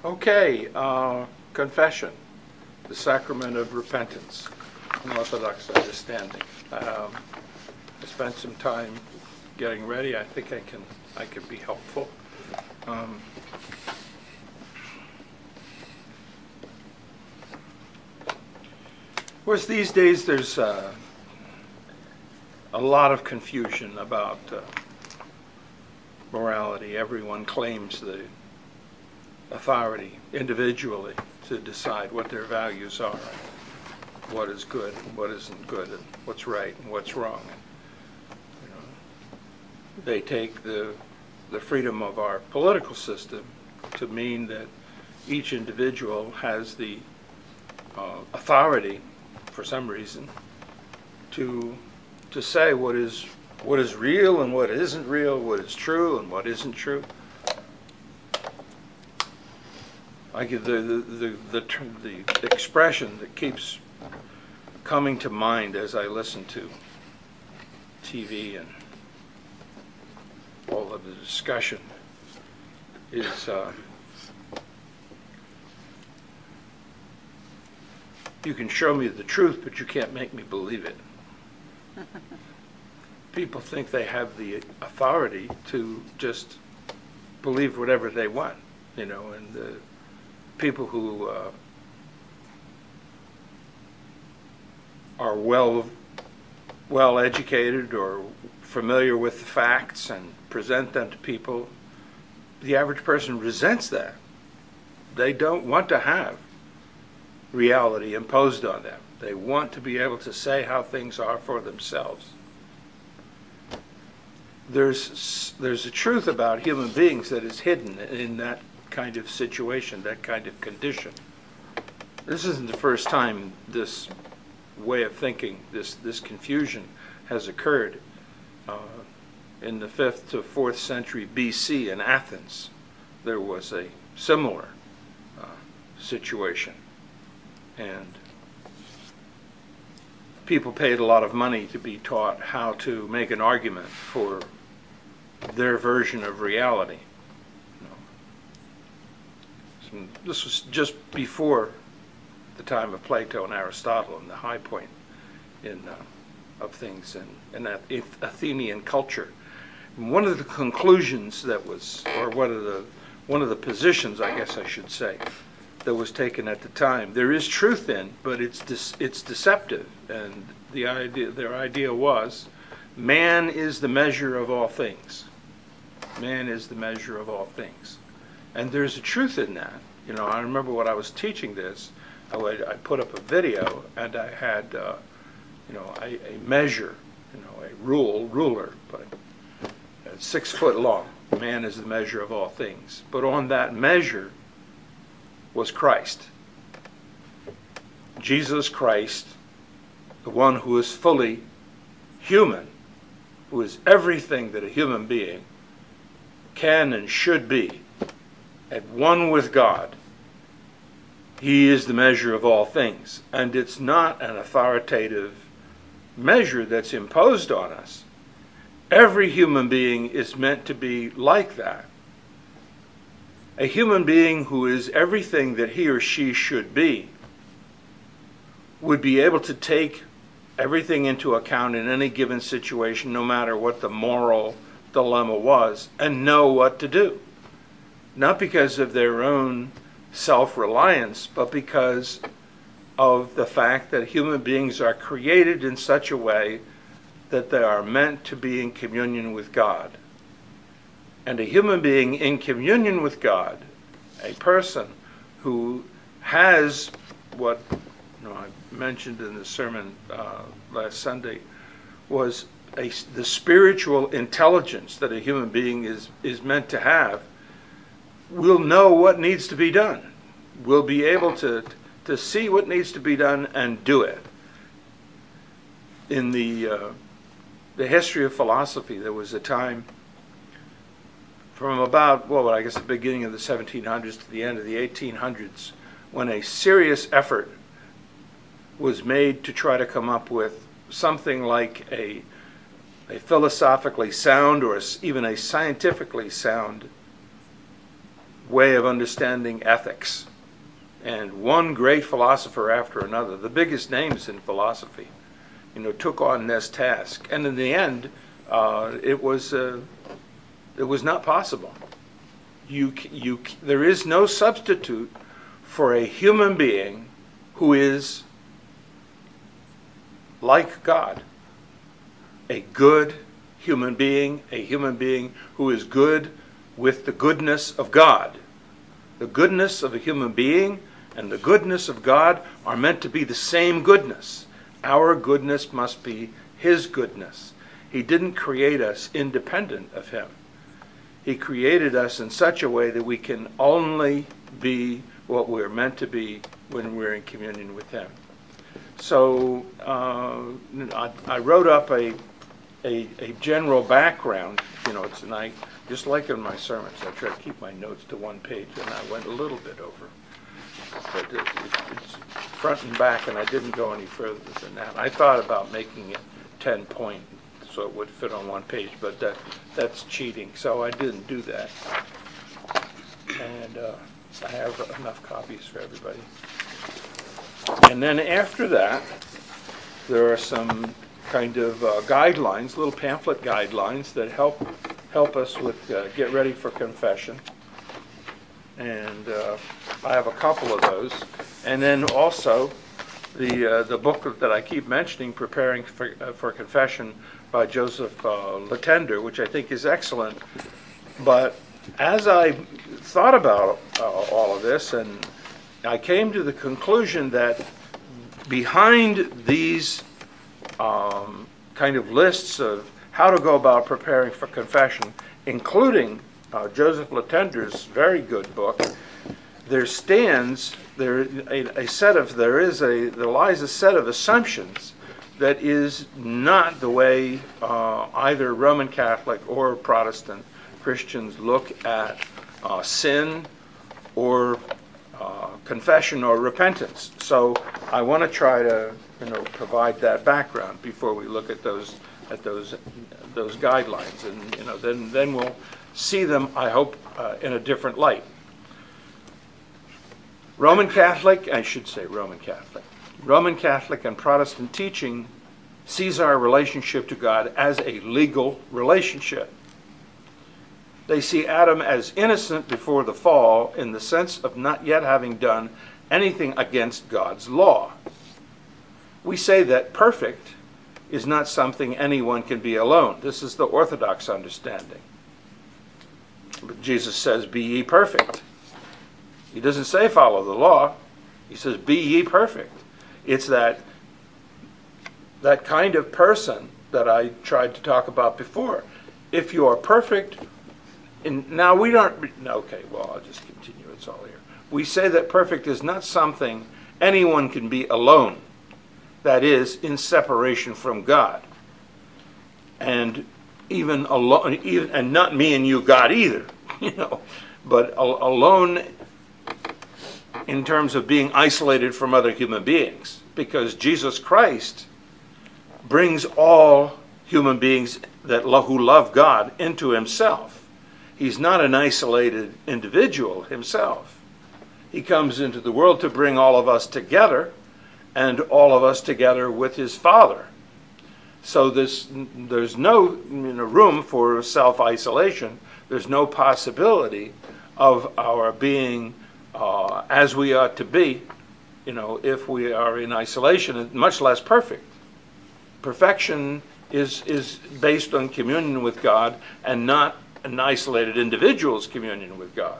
Okay, confession, the sacrament of repentance, an Orthodox understanding. I spent some time getting ready. I think I can be helpful. Of course, these days there's a lot of confusion about morality. Everyone claims the authority individually to decide what their values are, what is good and what isn't good, and what's right and what's wrong. They take the freedom of our political system to mean that each individual has the authority, for some reason, to say what is real and what isn't real, what is true and what isn't true. I give the expression that keeps coming to mind as I listen to TV and all of the discussion is you can show me the truth, but you can't make me believe it. People think they have the authority to just believe whatever they want, and the people who are well educated or familiar with the facts and present them to people, the average person resents that. They don't want to have reality imposed on them. They want to be able to say how things are for themselves. There's a truth about human beings that is hidden in that kind of situation, that kind of condition. This isn't the first time this way of thinking, this confusion has occurred. In the 5th to 4th century BC in Athens, there was a similar situation. And people paid a lot of money to be taught how to make an argument for their version of reality. So this was just before the time of Plato and Aristotle and the high point of things in that Athenian culture. And one of the conclusions that was, or one of the positions, I guess I should say, that was taken at the time, there is truth in, but it's deceptive. And their idea was, man is the measure of all things. Man is the measure of all things. And there's a truth in that. I remember when I was teaching this, I put up a video, and I had, a measure, a ruler, but 6 foot long. Man is the measure of all things. But on that measure was Christ. Jesus Christ, the one who is fully human, who is everything that a human being can and should be, at one with God. He is the measure of all things. And it's not an authoritative measure that's imposed on us. Every human being is meant to be like that. A human being who is everything that he or she should be would be able to take everything into account in any given situation, no matter what the moral dilemma was, and know what to do. Not because of their own self-reliance, but because of the fact that human beings are created in such a way that they are meant to be in communion with God. And a human being in communion with God, a person who has what I mentioned in the sermon last Sunday, was the spiritual intelligence that a human being is meant to have, will know what needs to be done. Will be able to see what needs to be done and do it. In the history of philosophy, there was a time from about, the beginning of the 1700s to the end of the 1800s, when a serious effort was made to try to come up with something like a philosophically sound or even a scientifically sound way of understanding ethics. And one great philosopher after another, the biggest names in philosophy, took on this task. And in the end, it was not possible. There is no substitute for a human being who is like God. A good human being, a human being who is good with the goodness of God. The goodness of a human being and the goodness of God are meant to be the same goodness. Our goodness must be His goodness. He didn't create us independent of Him. He created us in such a way that we can only be what we're meant to be when we're in communion with Him. So I wrote up a general background, tonight. Just like in my sermons, I try to keep my notes to one page, and I went a little bit over. But it's front and back, and I didn't go any further than that. I thought about making it 10-point so it would fit on one page, but that's cheating, so I didn't do that. And I have enough copies for everybody. And then after that, there are some kind of guidelines, little pamphlet guidelines that help us with get ready for confession. And I have a couple of those. And then also the book that I keep mentioning, Preparing for Confession by Joseph Latender, which I think is excellent. But as I thought about all of this, and I came to the conclusion that behind these kind of lists of how to go about preparing for confession, including Joseph Latender's very good book, there lies a set of assumptions that is not the way either Roman Catholic or Protestant Christians look at sin or confession or repentance. So I want to try to provide that background before we look at those guidelines, and then we'll see them, I hope, in a different light. Roman Catholic and Protestant teaching sees our relationship to God as a legal relationship. They see Adam as innocent before the fall in the sense of not yet having done anything against God's law. We say that perfect is not something anyone can be alone. This is the Orthodox understanding. But Jesus says, "Be ye perfect." He doesn't say follow the law. He says, "Be ye perfect." It's that kind of person that I tried to talk about before. If you are perfect, now we don't, okay, well, I'll just continue, it's all here. We say that perfect is not something anyone can be alone. That is, in separation from God. And even alone, and not me and you, God, either, but alone in terms of being isolated from other human beings. Because Jesus Christ brings all human beings who love God into Himself. He's not an isolated individual Himself. He comes into the world to bring all of us together, and all of us together with His Father. So there's no room for self-isolation. There's no possibility of our being as we ought to be, if we are in isolation, much less perfect. Perfection is based on communion with God and not an isolated individual's communion with God.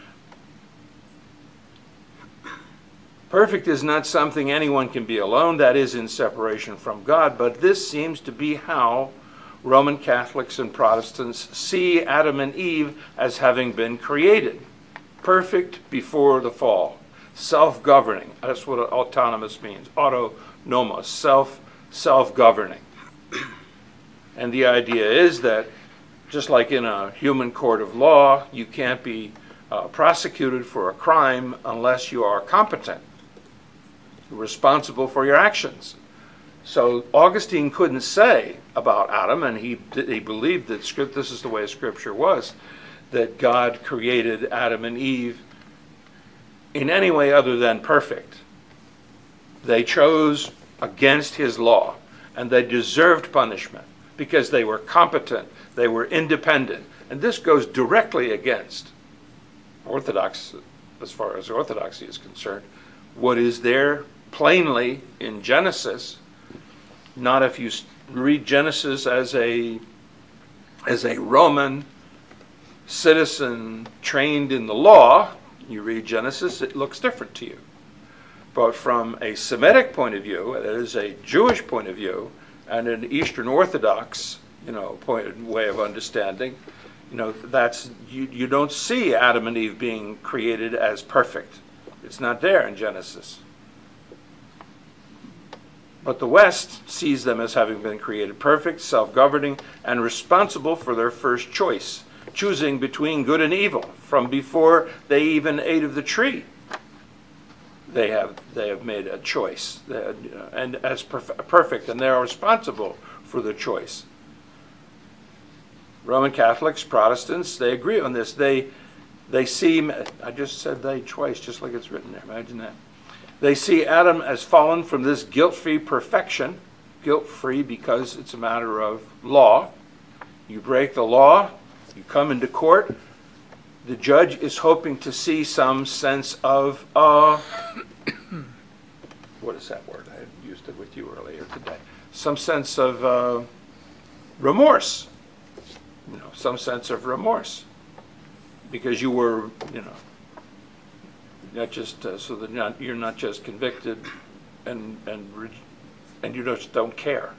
Perfect is not something anyone can be alone, that is, in separation from God, but this seems to be how Roman Catholics and Protestants see Adam and Eve as having been created. Perfect before the fall. Self-governing. That's what autonomous means. Autonomos. Self-governing. And the idea is that, just like in a human court of law, you can't be prosecuted for a crime unless you are competent, responsible for your actions. So Augustine couldn't say about Adam, and he believed that this is the way Scripture was, that God created Adam and Eve in any way other than perfect. They chose against his law, and they deserved punishment because they were competent, they were independent. And this goes directly against Orthodox, as far as Orthodoxy is concerned, what is there plainly in Genesis. Not if you read Genesis as a Roman citizen trained in the law, you read Genesis, it looks different to you. But from a Semitic point of view, that is a Jewish point of view, and an Eastern Orthodox, way of understanding, that's you don't see Adam and Eve being created as perfect. It's not there in Genesis. But the West sees them as having been created perfect, self-governing, and responsible for their first choice, choosing between good and evil from before they even ate of the tree. They have made a choice, and as perfect, and they are responsible for the choice. Roman Catholics, Protestants, they agree on this. They see, I just said they twice, just like it's written there. Imagine that. They see Adam as fallen from this guilt-free perfection, guilt-free because it's a matter of law. You break the law, you come into court, the judge is hoping to see some sense of, what is that word? I used it with you earlier today. Some sense of remorse. Some sense of remorse. Because you were, not just so that you're not just convicted and you just don't care,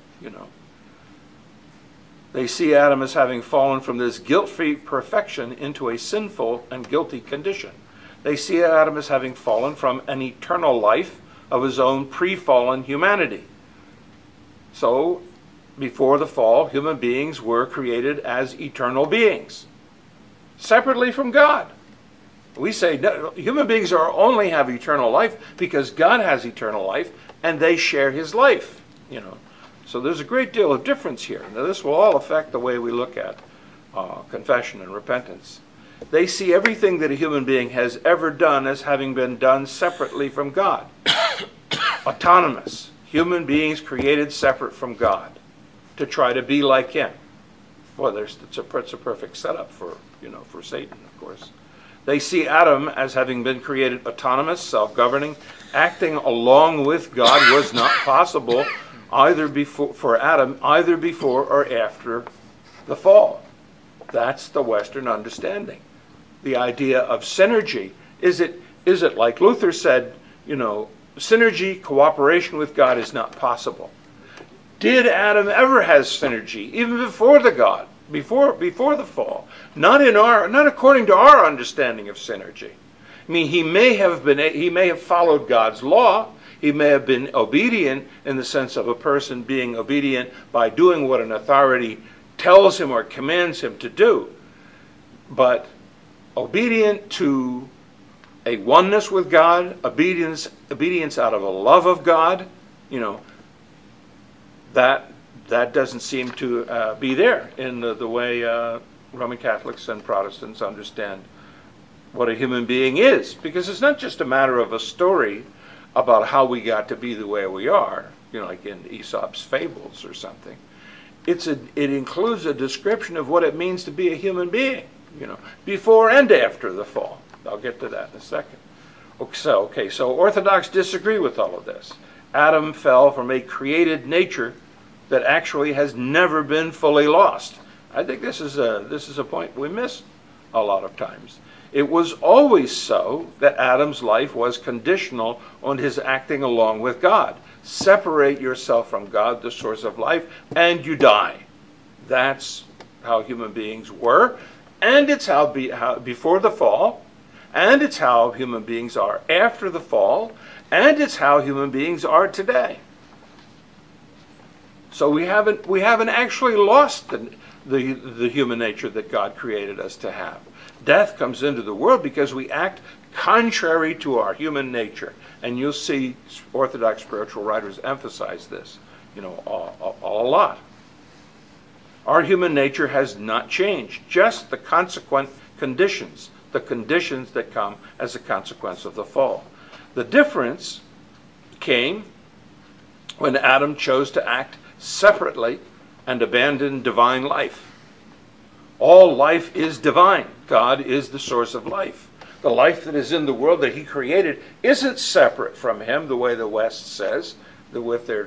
They see Adam as having fallen from this guilt-free perfection into a sinful and guilty condition. They see Adam as having fallen from an eternal life of his own pre-fallen humanity. So, before the fall, human beings were created as eternal beings, separately from God. We say no, human beings only have eternal life because God has eternal life, and they share his life. So there's a great deal of difference here. Now, this will all affect the way we look at confession and repentance. They see everything that a human being has ever done as having been done separately from God. Autonomous. Human beings created separate from God to try to be like him. Well, it's a perfect setup for Satan, of course. They see Adam as having been created autonomous, self-governing. Acting along with God was not possible either before or after the fall. That's the Western understanding. The idea of synergy. Is it like Luther said, synergy, cooperation with God is not possible. Did Adam ever have synergy, even before before the fall? Not according to our understanding of synergy. I mean, he may have followed God's law. He may have been obedient in the sense of a person being obedient by doing what an authority tells him or commands him to do. But obedient to a oneness with God, obedience out of a love of God, that doesn't seem to be there in the way Roman Catholics and Protestants understand what a human being is. Because it's not just a matter of a story about how we got to be the way we are, like in Aesop's fables or something. It includes a description of what it means to be a human being, before and after the fall. I'll get to that in a second. So Orthodox disagree with all of this. Adam fell from a created nature that actually has never been fully lost. I think this is a point we miss a lot of times. It was always so that Adam's life was conditional on his acting along with God. Separate yourself from God, the source of life, and you die. That's how human beings were, and it's how before the fall, and it's how human beings are after the fall, and it's how human beings are today. So we haven't actually lost the human nature that God created us to have. Death comes into the world because we act contrary to our human nature. And you'll see Orthodox spiritual writers emphasize this, a lot. Our human nature has not changed, just the consequent conditions, the conditions that come as a consequence of the fall. The difference came when Adam chose to act separately and abandon divine life. All life is divine. God is the source of life. The life that is in the world that he created isn't separate from him the way the West says, with their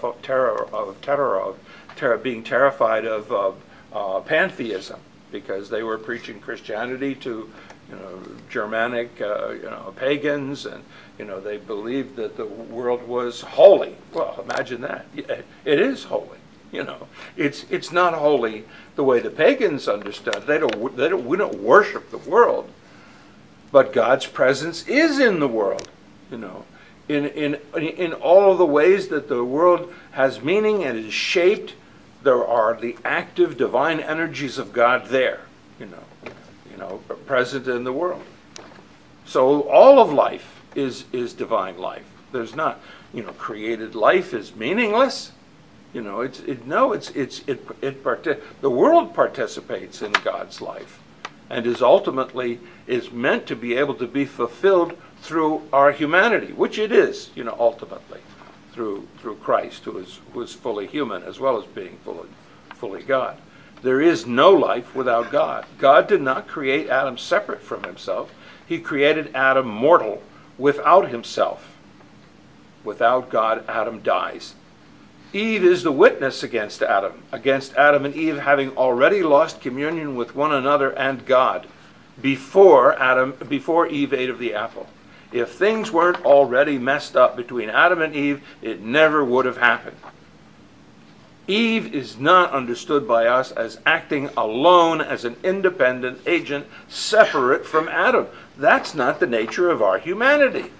being terrified of pantheism, because they were preaching Christianity to Germanic pagans, and they believed that the world was holy. Well, imagine that. It is holy. It's not holy the way the pagans understood. We don't worship the world, but God's presence is in the world. In all of the ways that the world has meaning and is shaped, there are the active divine energies of God there, present in the world. So all of life is divine life. There's not, created life is meaningless. The world participates in God's life, and is meant to be able to be fulfilled through our humanity, which it is, ultimately, through Christ, who is fully human as well as being fully God. There is no life without God. God did not create Adam separate from himself. He created Adam mortal without himself. Without God, Adam dies. Eve is the witness against Adam and Eve having already lost communion with one another and God before Eve ate of the apple. If things weren't already messed up between Adam and Eve, it never would have happened. Eve is not understood by us as acting alone as an independent agent separate from Adam. That's not the nature of our humanity.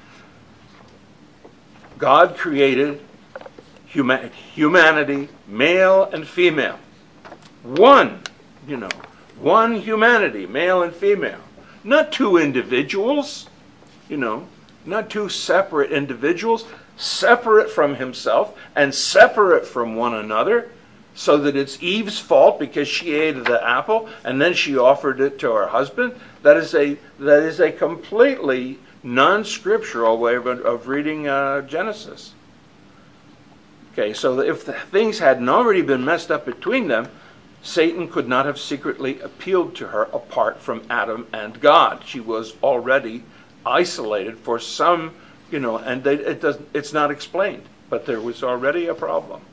God created humanity, male and female. One humanity, male and female. Not two individuals, not two separate individuals, separate from himself and separate from one another, so that it's Eve's fault because she ate of the apple and then she offered it to her husband. That is a completely non-scriptural way of reading Genesis. Okay, so if things hadn't already been messed up between them, Satan could not have secretly appealed to her apart from Adam and God. She was already isolated for some, and it's not explained, but there was already a problem.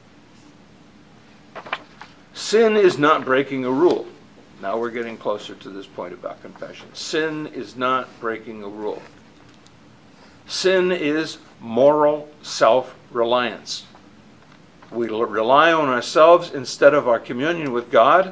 Sin is not breaking a rule. Now we're getting closer to this point about confession. Sin is not breaking a rule. Sin is moral self-reliance. We rely on ourselves instead of our communion with God.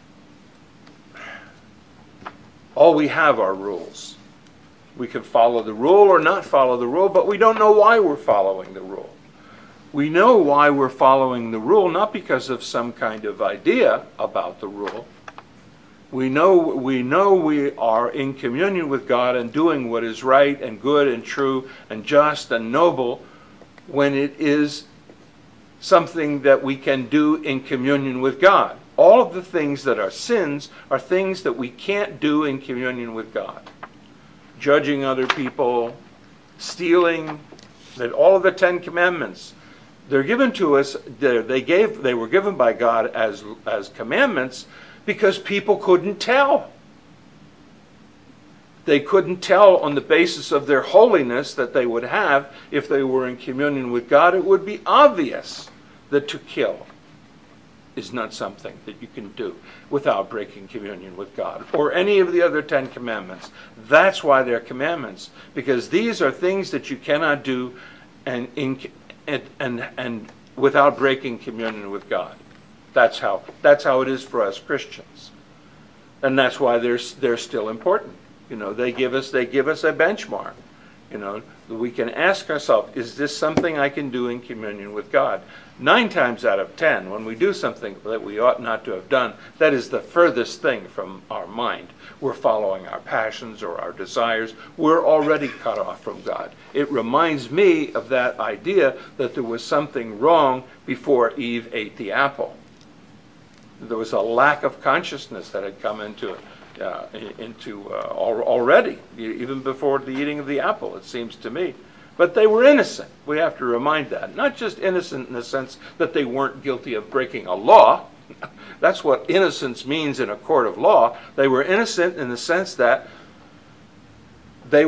All we have are rules. We can follow the rule or not follow the rule, but we don't know why we're following the rule. We know why we're following the rule, not because of some kind of idea about the rule. We know we are in communion with God and doing what is right and good and true and just and noble when it is something that we can do in communion with God. All of the things that are sins are things that we can't do in communion with God. Judging other people, stealing, that all of the 10 Commandments, they're given to us. They were given by God as commandments because people couldn't tell. They couldn't tell on the basis of their holiness that they would have if they were in communion with God. It would be obvious that to kill is not something that you can do without breaking communion with God, or any of the other 10 Commandments. That's why they're commandments, because these are things that you cannot do and without breaking communion with God. That's how it is for us Christians, and that's why they're still important. They give us a benchmark. We can ask ourselves, is this something I can do in communion with God? 9 times out of 10, when we do something that we ought not to have done, that is the furthest thing from our mind. We're following our passions or our desires. We're already cut off from God. It reminds me of that idea that there was something wrong before Eve ate the apple. There was a lack of consciousness that had come into already, even before the eating of the apple, it seems to me. But they were innocent. We have to remind that. Not just innocent in the sense that they weren't guilty of breaking a law. That's what innocence means in a court of law. They were innocent in the sense that they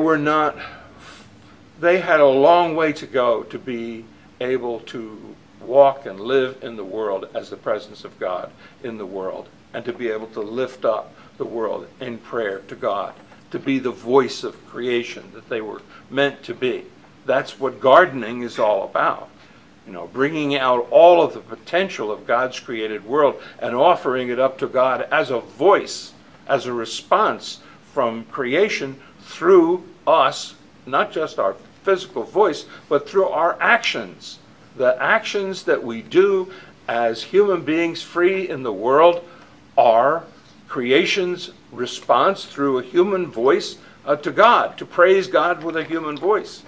had a long way to go to be able to walk and live in the world as the presence of God in the world, and to be able to lift up the world in prayer to God, to be the voice of creation that they were meant to be. That's what gardening is all about. Bringing out all of the potential of God's created world and offering it up to God as a voice, as a response from creation through us, not just our physical voice, but through our actions. The actions that we do as human beings free in the world are creation's response through a human voice to God, to praise God with a human voice.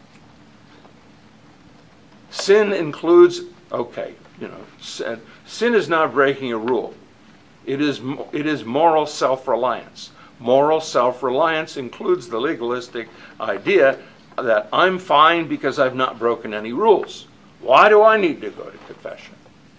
Sin includes, sin is not breaking a rule. It is moral self-reliance. Moral self-reliance includes the legalistic idea that I'm fine because I've not broken any rules. Why do I need to go to confession?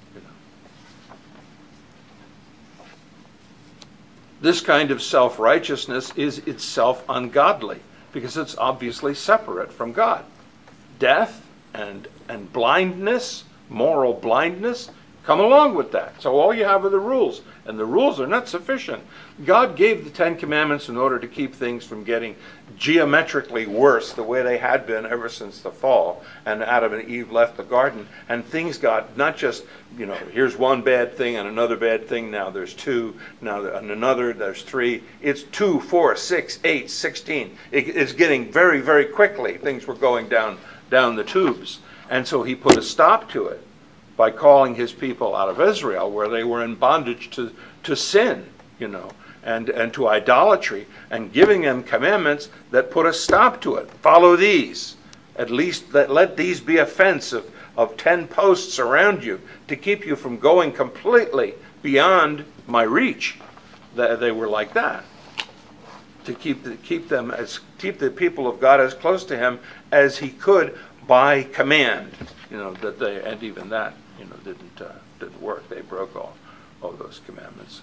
This kind of self-righteousness is itself ungodly because it's obviously separate from God. Death and blindness, moral blindness, come along with that. So all you have are the rules, and the rules are not sufficient. God gave the Ten Commandments in order to keep things from getting geometrically worse the way they had been ever since the fall, and Adam and Eve left the garden, and things got not just, here's one bad thing and another bad thing, now there's two, now and another, there's three. It's 2, 4, 6, 8, 16. It's getting very, very quickly. Things were going down the tubes. And so he put a stop to it by calling his people out of Israel, where they were in bondage to sin, and to idolatry, and giving them commandments that put a stop to it. Follow these. At least let these be a fence of 10 posts around you to keep you from going completely beyond my reach. They were like that. To keep the people of God as close to him as he could by command, and even that, didn't work. They broke all those commandments.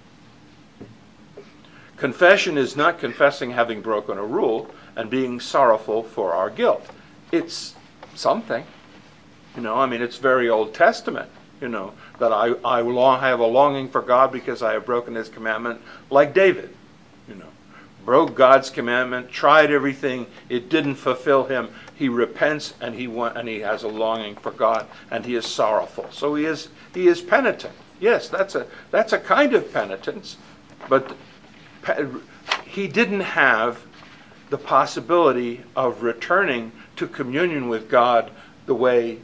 Confession is not confessing having broken a rule and being sorrowful for our guilt. It's something, it's very Old Testament, that I have a longing for God because I have broken his commandment, like David, broke God's commandment, tried everything, it didn't fulfill him. He repents and he has a longing for God, and he is sorrowful. So he is penitent. Yes, that's a kind of penitence, but he didn't have the possibility of returning to communion with God the way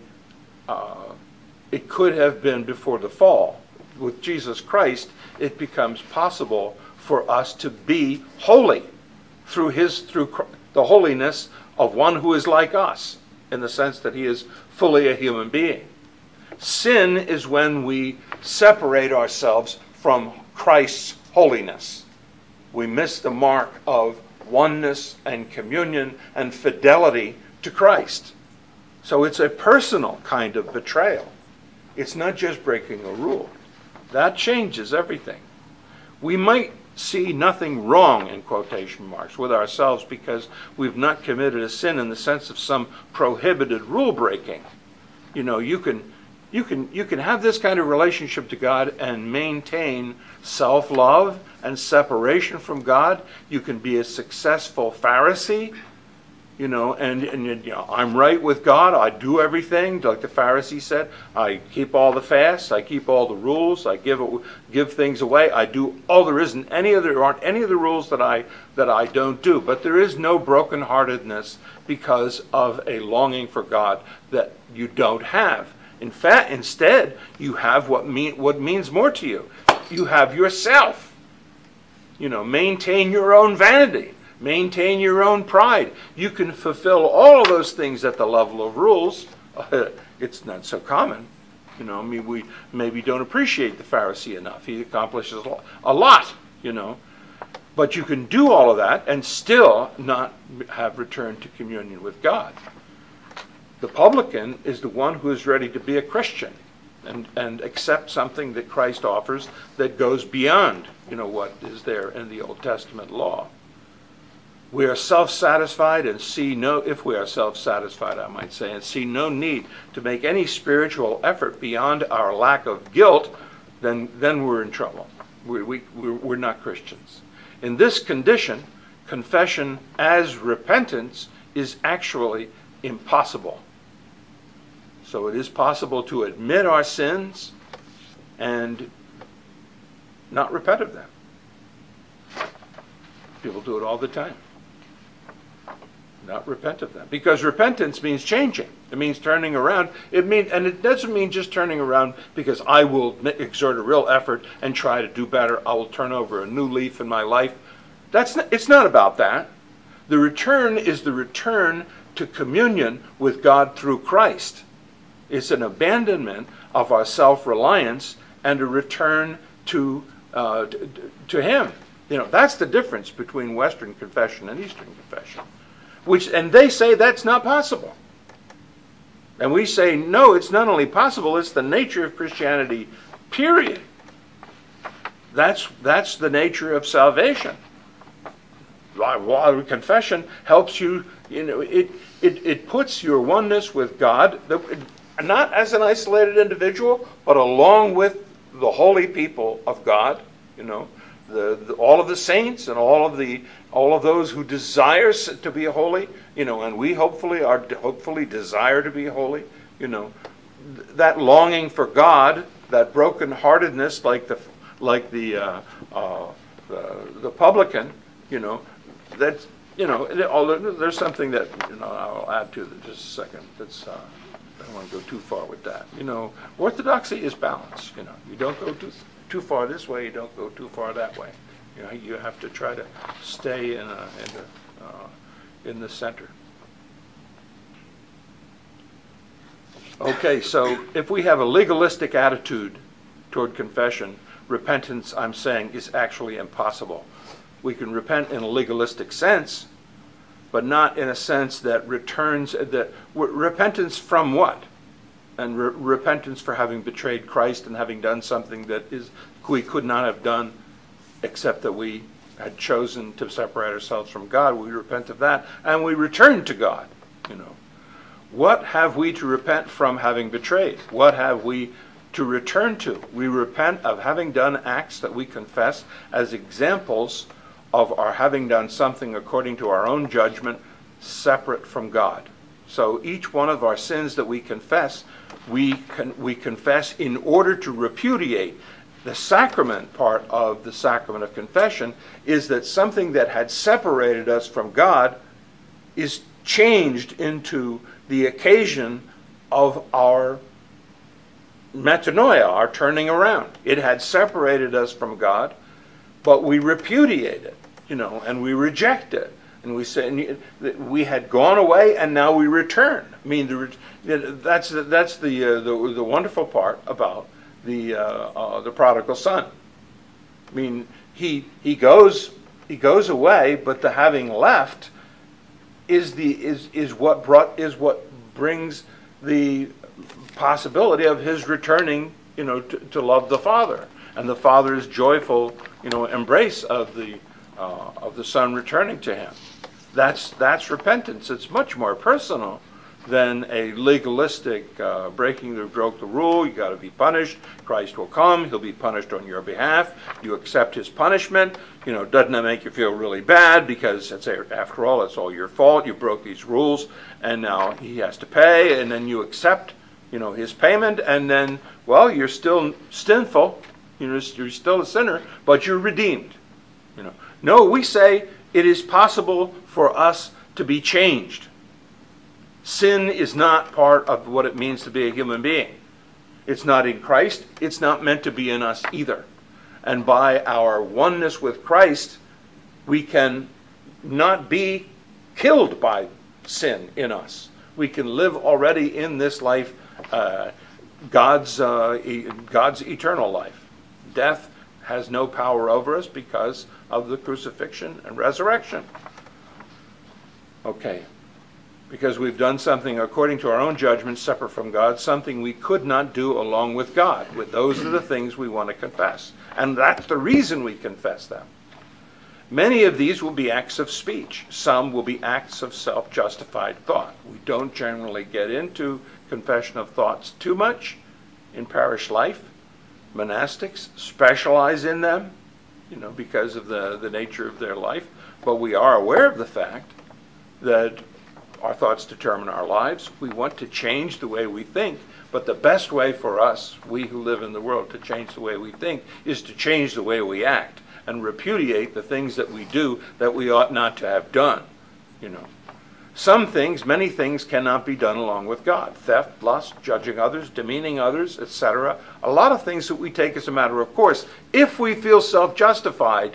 it could have been before the fall. With Jesus Christ, it becomes possible for us to be holy through the holiness of one who is like us, in the sense that he is fully a human being. Sin is when we separate ourselves from Christ's holiness. We miss the mark of oneness and communion and fidelity to Christ. So it's a personal kind of betrayal. It's not just breaking a rule. That changes everything. We might see nothing wrong, in quotation marks, with ourselves because we've not committed a sin in the sense of some prohibited rule breaking. You can have this kind of relationship to God and maintain self-love and separation from God. You can be a successful Pharisee, and I'm right with God. I do everything like the Pharisee said. I keep all the fasts. I keep all the rules. I give things away. I do all there isn't there aren't any of the rules that I don't do. But there is no brokenheartedness because of a longing for God that you don't have. In fact, instead, you have what means more to you. You have yourself. Maintain your own vanity. Maintain your own pride. You can fulfill all of those things at the level of rules. It's not so common. We maybe don't appreciate the Pharisee enough. He accomplishes a lot, But you can do all of that and still not have returned to communion with God. The publican is the one who is ready to be a Christian and accept something that Christ offers that goes beyond, what is there in the Old Testament law. We are self-satisfied and if we are self-satisfied, I might say, and see no need to make any spiritual effort beyond our lack of guilt, then we're in trouble. We're not Christians. In this condition, confession as repentance is actually impossible. So it is possible to admit our sins and not repent of them. People do it all the time. Not repent of them. Because repentance means changing. It means turning around. And it doesn't mean just turning around because I will exert a real effort and try to do better. I will turn over a new leaf in my life. It's not about that. The return is the return to communion with God through Christ. It's an abandonment of our self-reliance and a return to Him. That's the difference between Western confession and Eastern confession. And they say that's not possible. And we say, no, it's not only possible, it's the nature of Christianity, period. That's the nature of salvation. Confession helps you, it puts your oneness with God, not as an isolated individual, but along with the holy people of God, all of the saints and all of those who desire to be holy, and we hopefully desire to be holy, that longing for God, that brokenheartedness, like the publican, that's there's something that I'll add to that just a second. That's I don't want to go too far with that. Orthodoxy is balance. You don't go too far this way, you don't go too far that way. You have to try to stay in the center. Okay, so if we have a legalistic attitude toward confession, repentance, I'm saying, is actually impossible. We can repent in a legalistic sense, but not in a sense that repentance from what? And repentance for having betrayed Christ and having done something that we could not have done except that we had chosen to separate ourselves from God. We repent of that and we return to God. What have we to repent from having betrayed? What have we to return to? We repent of having done acts that we confess as examples of our having done something according to our own judgment separate from God. So each one of our sins that we confess, we confess in order to repudiate. The sacrament part of the sacrament of confession is that something that had separated us from God is changed into the occasion of our metanoia, our turning around. It had separated us from God, but we repudiate it, and we reject it. And we say we had gone away, and now we return. I mean, that's the wonderful part about the prodigal son. I mean, he goes away, but the having left is what brings the possibility of his returning, to love the Father, and the Father's joyful, embrace of the Son returning to him. That's repentance. It's much more personal than a legalistic broke the rule. You got to be punished. Christ will come. He'll be punished on your behalf. You accept his punishment. Doesn't that make you feel really bad because after all, it's all your fault. You broke these rules, and now he has to pay. And then you accept, his payment, and then you're still sinful. You're still a sinner, but you're redeemed. No, we say it is possible for us to be changed. Sin is not part of what it means to be a human being. It's not in Christ. It's not meant to be in us either. And by our oneness with Christ, we can not be killed by sin in us. We can live already in this life God's eternal life. Death has no power over us because of the crucifixion and resurrection. Okay. Because we've done something according to our own judgment separate from God, something we could not do along with God. Those are the things we want to confess. And that's the reason we confess them. Many of these will be acts of speech. Some will be acts of self-justified thought. We don't generally get into confession of thoughts too much in parish life. Monastics specialize in them, because of the nature of their life. But we are aware of the fact that our thoughts determine our lives. We want to change the way we think, but the best way for us, we who live in the world, to change the way we think is to change the way we act and repudiate the things that we do that we ought not to have done. Some things, many things cannot be done along with God. Theft, lust, judging others, demeaning others, etc. A lot of things that we take as a matter of course. If we feel self-justified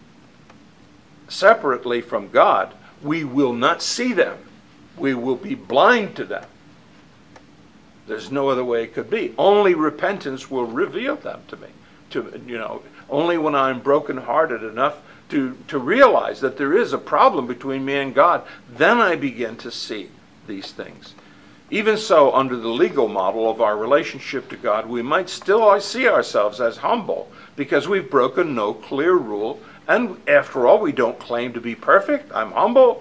separately from God, we will not see them. We will be blind to them. There's no other way it could be. Only repentance will reveal them to me. Only when I'm brokenhearted enough to realize that there is a problem between me and God, then I begin to see these things. Even so, under the legal model of our relationship to God, we might still see ourselves as humble because we've broken no clear rule. And after all, we don't claim to be perfect. I'm humble.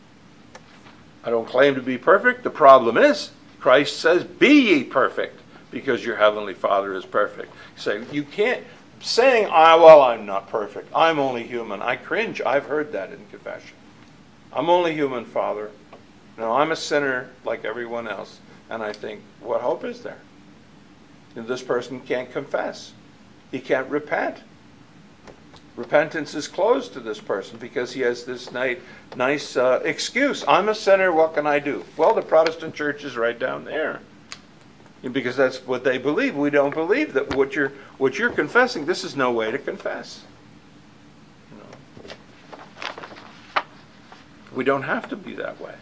I don't claim to be perfect. The problem is, Christ says, be ye perfect, because your heavenly Father is perfect. So you can't, saying, I'm not perfect. I'm only human. I cringe. I've heard that in confession. I'm only human, Father. No, I'm a sinner like everyone else. And I think, what hope is there? And this person can't confess. He can't repent. Repentance is closed to this person because he has this nice excuse. I'm a sinner, what can I do? Well, the Protestant church is right down there. Because that's what they believe. We don't believe that what you're confessing, this is no way to confess. We don't have to be that way.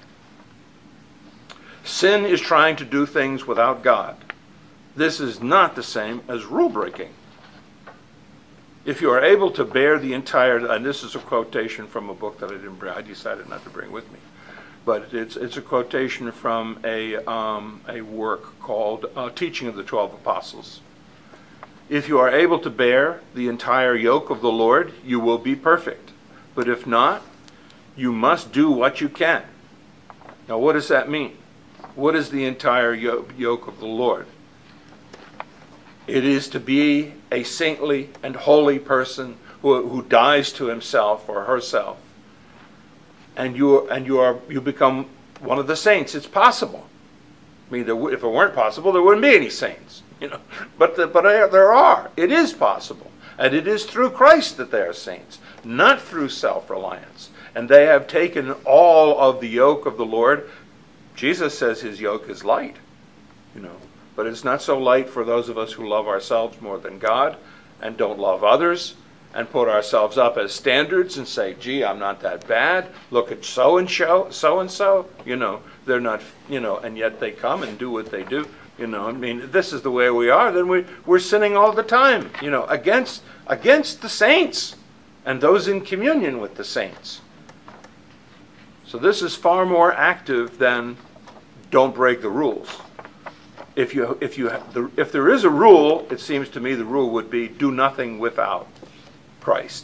Sin is trying to do things without God. This is not the same as rule breaking. If you are able to bear the entire, and this is a quotation from a book that I decided not to bring with me, but it's a quotation from a work called Teaching of the 12 Apostles. If you are able to bear the entire yoke of the Lord, you will be perfect. But if not, you must do what you can. Now, what does that mean? What is the entire yoke of the Lord? It is to be a saintly and holy person who dies to himself or herself, and you become one of the saints. It's possible. I mean, if it weren't possible, there wouldn't be any saints. But there are. It is possible, and it is through Christ that they are saints, not through self-reliance. And they have taken all of the yoke of the Lord. Jesus says his yoke is light. But it's not so light for those of us who love ourselves more than God and don't love others and put ourselves up as standards and say, gee, I'm not that bad. Look at so-and-so. They're not, and yet they come and do what they do. This is the way we are. Then we're sinning all the time, against the saints and those in communion with the saints. So this is far more active than don't break the rules. If there is a rule, it seems to me the rule would be do nothing without Christ.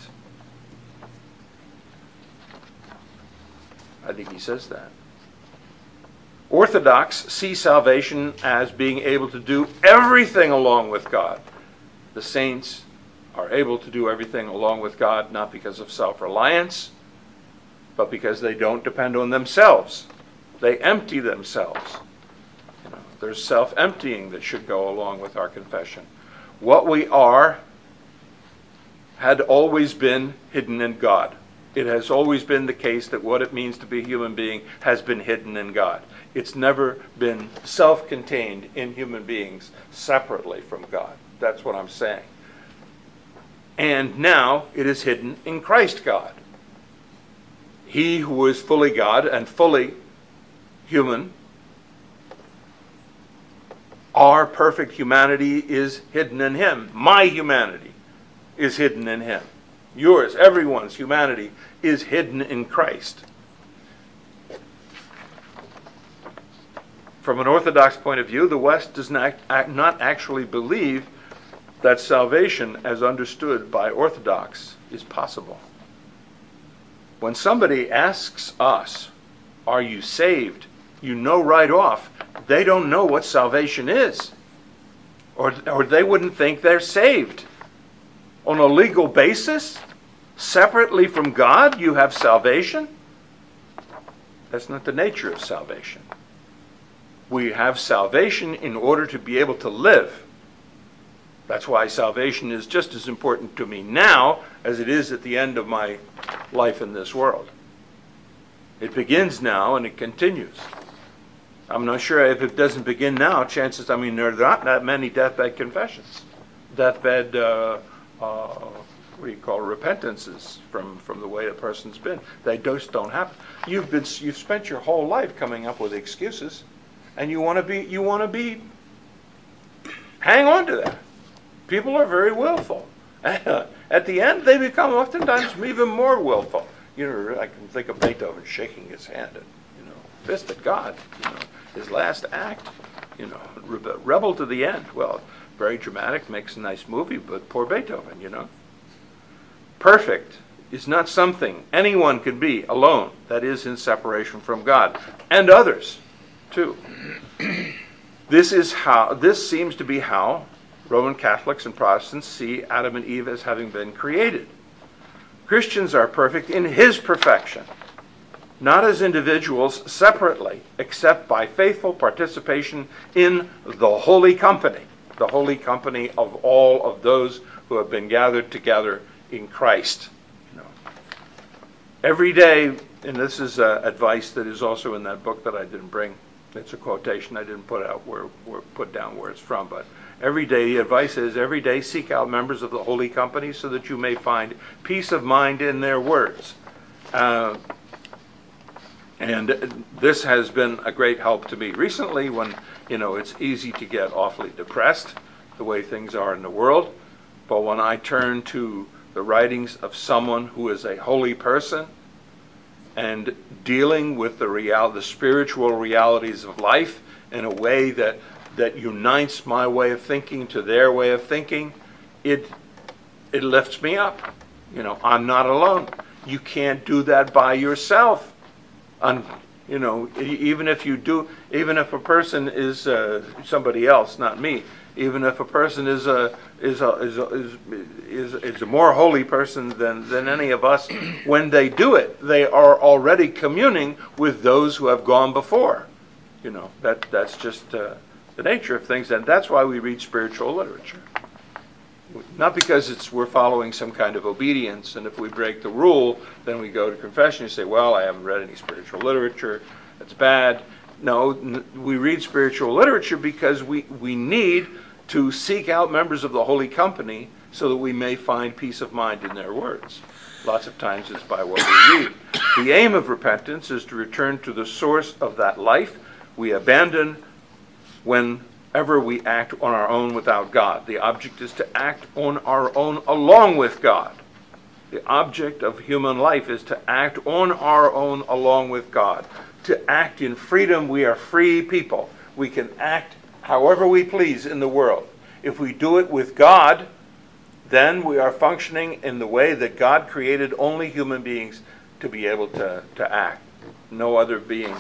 I think he says that. Orthodox see salvation as being able to do everything along with God. The saints are able to do everything along with God, not because of self-reliance, but because they don't depend on themselves. They empty themselves. There's self-emptying that should go along with our confession. What we are had always been hidden in God. It has always been the case that what it means to be a human being has been hidden in God. It's never been self-contained in human beings separately from God. That's what I'm saying. And now it is hidden in Christ God. He who is fully God and fully human, our perfect humanity is hidden in him. My humanity is hidden in him. Yours, everyone's humanity is hidden in Christ. From an Orthodox point of view, the West does not actually believe that salvation, as understood by Orthodox, is possible. When somebody asks us, "Are you saved?" you know right off they don't know what salvation is. Or they wouldn't think they're saved. On a legal basis, separately from God, you have salvation? That's not the nature of salvation. We have salvation in order to be able to live. That's why salvation is just as important to me now as it is at the end of my life in this world. It begins now and it continues. I'm not sure if it doesn't begin now, there are not that many deathbed confessions. Deathbed, what do you call, repentances from the way a person's been. They just don't happen. You've spent your whole life coming up with excuses, and you want to hang on to that. People are very willful. At the end, they become oftentimes even more willful. I can think of Beethoven shaking his hand and, fist at God. His last act, rebel to the end. Well, very dramatic, makes a nice movie, but poor Beethoven, Perfect is not something anyone can be alone. That is, in separation from God and others, too. This seems to be how Roman Catholics and Protestants see Adam and Eve as having been created. Christians are perfect in his perfection, not as individuals separately, except by faithful participation in the holy company of all of those who have been gathered together in Christ. Every day, and this is advice that is also in that book that I didn't bring. It's a quotation I didn't put down where it's from, but every day, the advice is, every day seek out members of the holy company so that you may find peace of mind in their words. And this has been a great help to me recently when, it's easy to get awfully depressed the way things are in the world. But when I turn to the writings of someone who is a holy person and dealing with the spiritual realities of life in a way that unites my way of thinking to their way of thinking, it lifts me up. I'm not alone. You can't do that by yourself. Even if a person is somebody else, not me, even if a person is a more holy person than any of us, when they do it, they are already communing with those who have gone before. That's just the nature of things, and that's why we read spiritual literature. Not because we're following some kind of obedience, and if we break the rule, then we go to confession and say, well, I haven't read any spiritual literature, that's bad. No, we read spiritual literature because we need to seek out members of the holy company so that we may find peace of mind in their words. Lots of times it's by what we read. The aim of repentance is to return to the source of that life we abandon whenever we act on our own without God. The object is to act on our own along with God. The object of human life is to act on our own along with God. To act in freedom. We are free people. We can act however we please in the world. If we do it with God, then we are functioning in the way that God created only human beings to be able to act. No other being,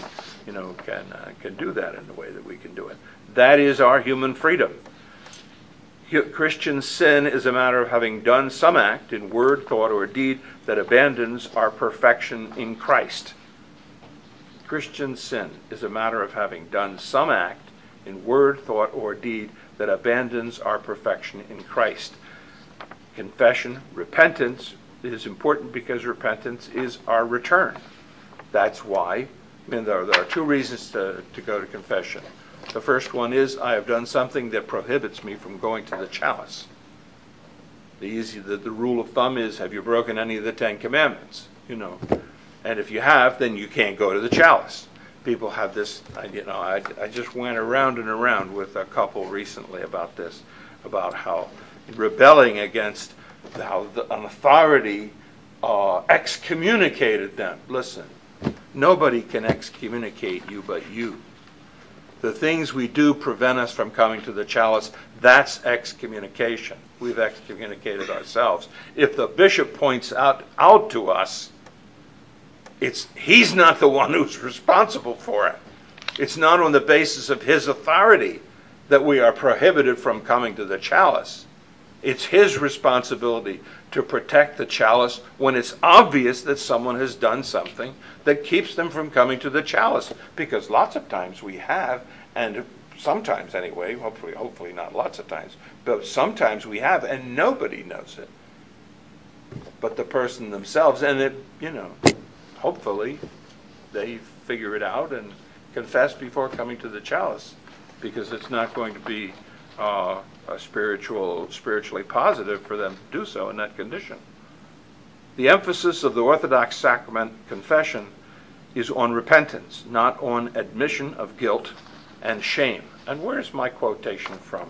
can do that in the way that we can do it. That is our human freedom. Christian sin is a matter of having done some act in word, thought, or deed that abandons our perfection in Christ. Christian sin is a matter of having done some act in word, thought, or deed that abandons our perfection in Christ. Confession, repentance is important because repentance is our return. That's why, there are two reasons to go to confession. The first one is, I have done something that prohibits me from going to the chalice. The rule of thumb is, have you broken any of the 10 Commandments? And if you have, then you can't go to the chalice. People have this, I just went around and around with a couple recently about this, about how rebelling against an authority excommunicated them. Listen, nobody can excommunicate you but you. The things we do prevent us from coming to the chalice. That's excommunication. We've excommunicated ourselves. If the bishop points out to us, he's not the one who's responsible for it. It's not on the basis of his authority that we are prohibited from coming to the chalice. It's his responsibility to protect the chalice when it's obvious that someone has done something that keeps them from coming to the chalice. Because lots of times we have, and sometimes anyway, hopefully not lots of times, but sometimes we have, and nobody knows it but the person themselves. And hopefully they figure it out and confess before coming to the chalice, because it's not going to be spiritually positive for them to do so in that condition. The emphasis of the Orthodox sacrament confession is on repentance, not on admission of guilt and shame. And where's my quotation from?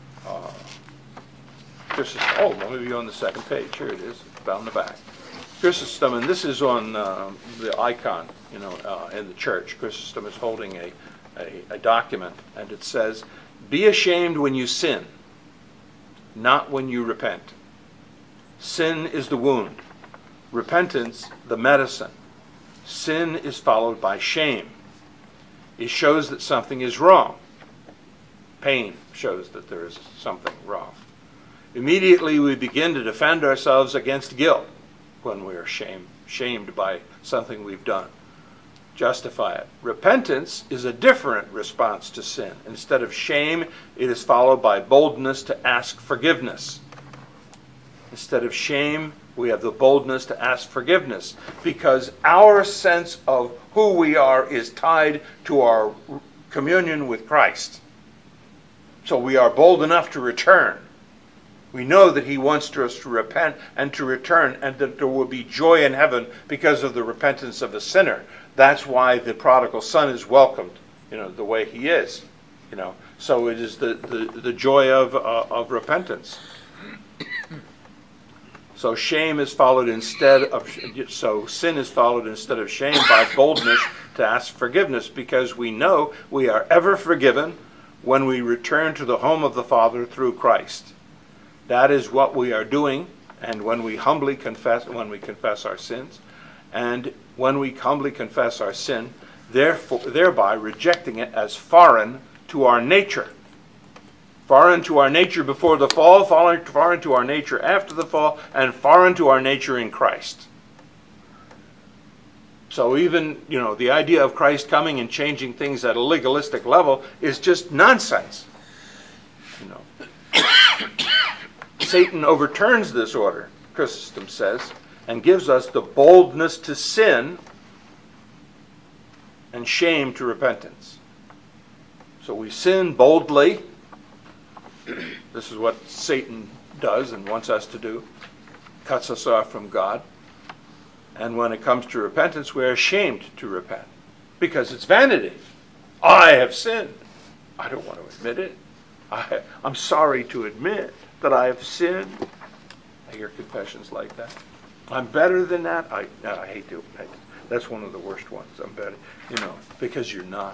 Maybe on the second page. Here it is, down the back. Chrysostom, and this is on the icon, in the church. Chrysostom is holding a document, and it says, "Be ashamed when you sin, not when you repent. Sin is the wound, repentance the medicine. Sin is followed by shame. It shows that something is wrong. Pain shows that there is something wrong. Immediately we begin to defend ourselves against guilt when we are shamed by something we've done. Justify it. Repentance is a different response to sin. Instead of shame, it is followed by boldness to ask forgiveness. Instead of shame, we have the boldness to ask forgiveness, because our sense of who we are is tied to our communion with Christ. So we are bold enough to return. We know that he wants us to repent and to return, and that there will be joy in heaven because of the repentance of a sinner. That's why the prodigal son is welcomed, the way he is. So it is the joy of repentance. So sin is followed instead of shame by boldness to ask forgiveness, because we know we are ever forgiven when we return to the home of the Father through Christ. That is what we are doing, and when we confess our sins, and when we humbly confess our sin, thereby rejecting it as foreign to our nature. Foreign to our nature before the fall, foreign to our nature after the fall, and foreign to our nature in Christ. So even, the idea of Christ coming and changing things at a legalistic level is just nonsense. Satan overturns this order, Chrysostom says, and gives us the boldness to sin and shame to repentance. So we sin boldly. This is what Satan does and wants us to do. Cuts us off from God. And when it comes to repentance, we're ashamed to repent, because it's vanity. I have sinned. I don't want to admit it. I'm sorry to admit that I have sinned. I hear confessions like that. I'm better than that. I hate to. That's one of the worst ones. I'm better, because you're not.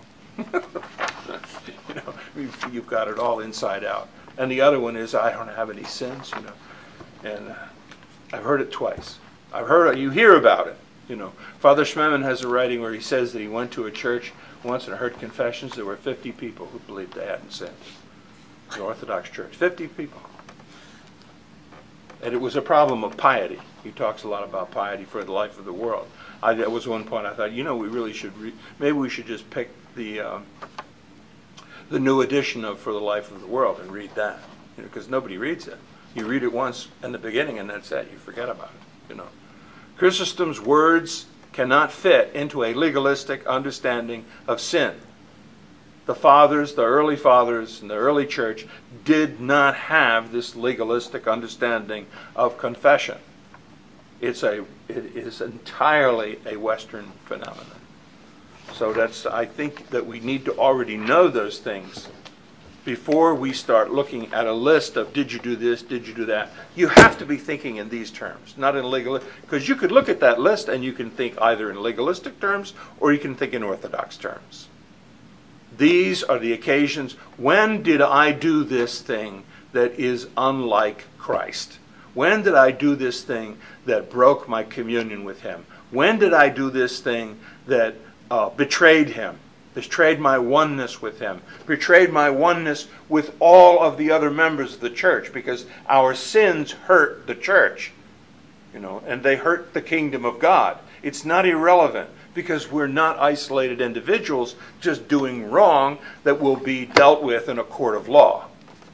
You've got it all inside out. And the other one is, I don't have any sins. And I've heard it twice. You hear about it. Father Schmemann has a writing where he says that he went to a church once and heard confessions. There were 50 people who believed they hadn't sinned. The Orthodox Church, 50 people. And it was a problem of piety. He talks a lot about piety for the life of the world. At one point I thought, we really should maybe we should just pick the new edition of For the Life of the World and read that, because nobody reads it. You read it once in the beginning and that's it. You forget about it. Chrysostom's words cannot fit into a legalistic understanding of sin. The fathers, the early fathers in the early church, did not have this legalistic understanding of confession. It is entirely a Western phenomenon. So I think that we need to already know those things before we start looking at a list of did you do this, did you do that, you have to be thinking in these terms, not in legalistic, because you could look at that list and you can think either in legalistic terms or you can think in orthodox terms. These are the occasions, when did I do this thing that is unlike Christ? When did I do this thing that broke my communion with him? When did I do this thing that betrayed him? Betrayed my oneness with him, betrayed my oneness with all of the other members of the church, because our sins hurt the church, and they hurt the kingdom of God. It's not irrelevant, because we're not isolated individuals just doing wrong that will be dealt with in a court of law.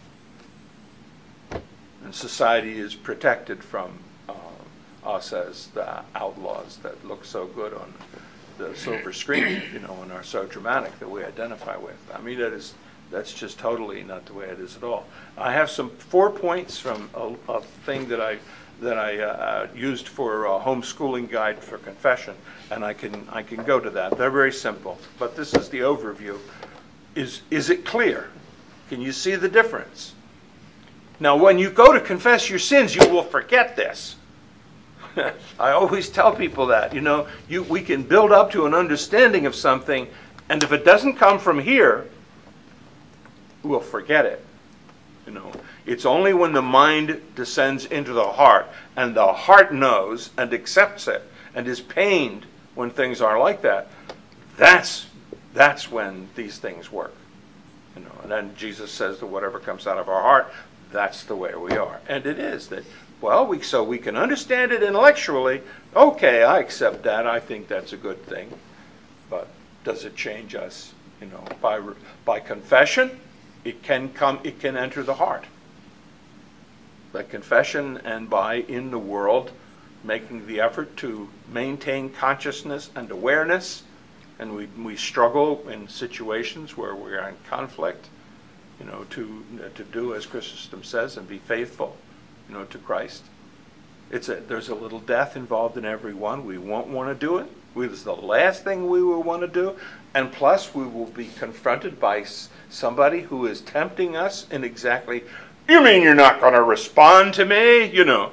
And society is protected from us as the outlaws that look so good on the silver screen, and are so dramatic that we identify with. I mean, that's just totally not the way it is at all. I have 4 points from a thing that I used for a homeschooling guide for confession, and I can go to that. They're very simple, but this is the overview. Is it clear? Can you see the difference? Now, when you go to confess your sins, you will forget this. I always tell people that, we can build up to an understanding of something, and if it doesn't come from here, we'll forget it. It's only when the mind descends into the heart, and the heart knows and accepts it, and is pained when things are like that. That's when these things work. And then Jesus says that whatever comes out of our heart, that's the way we are. And it is that. Well, so we can understand it intellectually. Okay, I accept that. I think that's a good thing. But does it change us? By confession, it can enter the heart. By confession and by in the world, making the effort to maintain consciousness and awareness, and we struggle in situations where we're in conflict, to do as Chrysostom says and be faithful. To Christ. There's a little death involved in every one. We won't want to do it. It's the last thing we will want to do. And plus, we will be confronted by somebody who is tempting us in exactly, you mean you're not going to respond to me? It's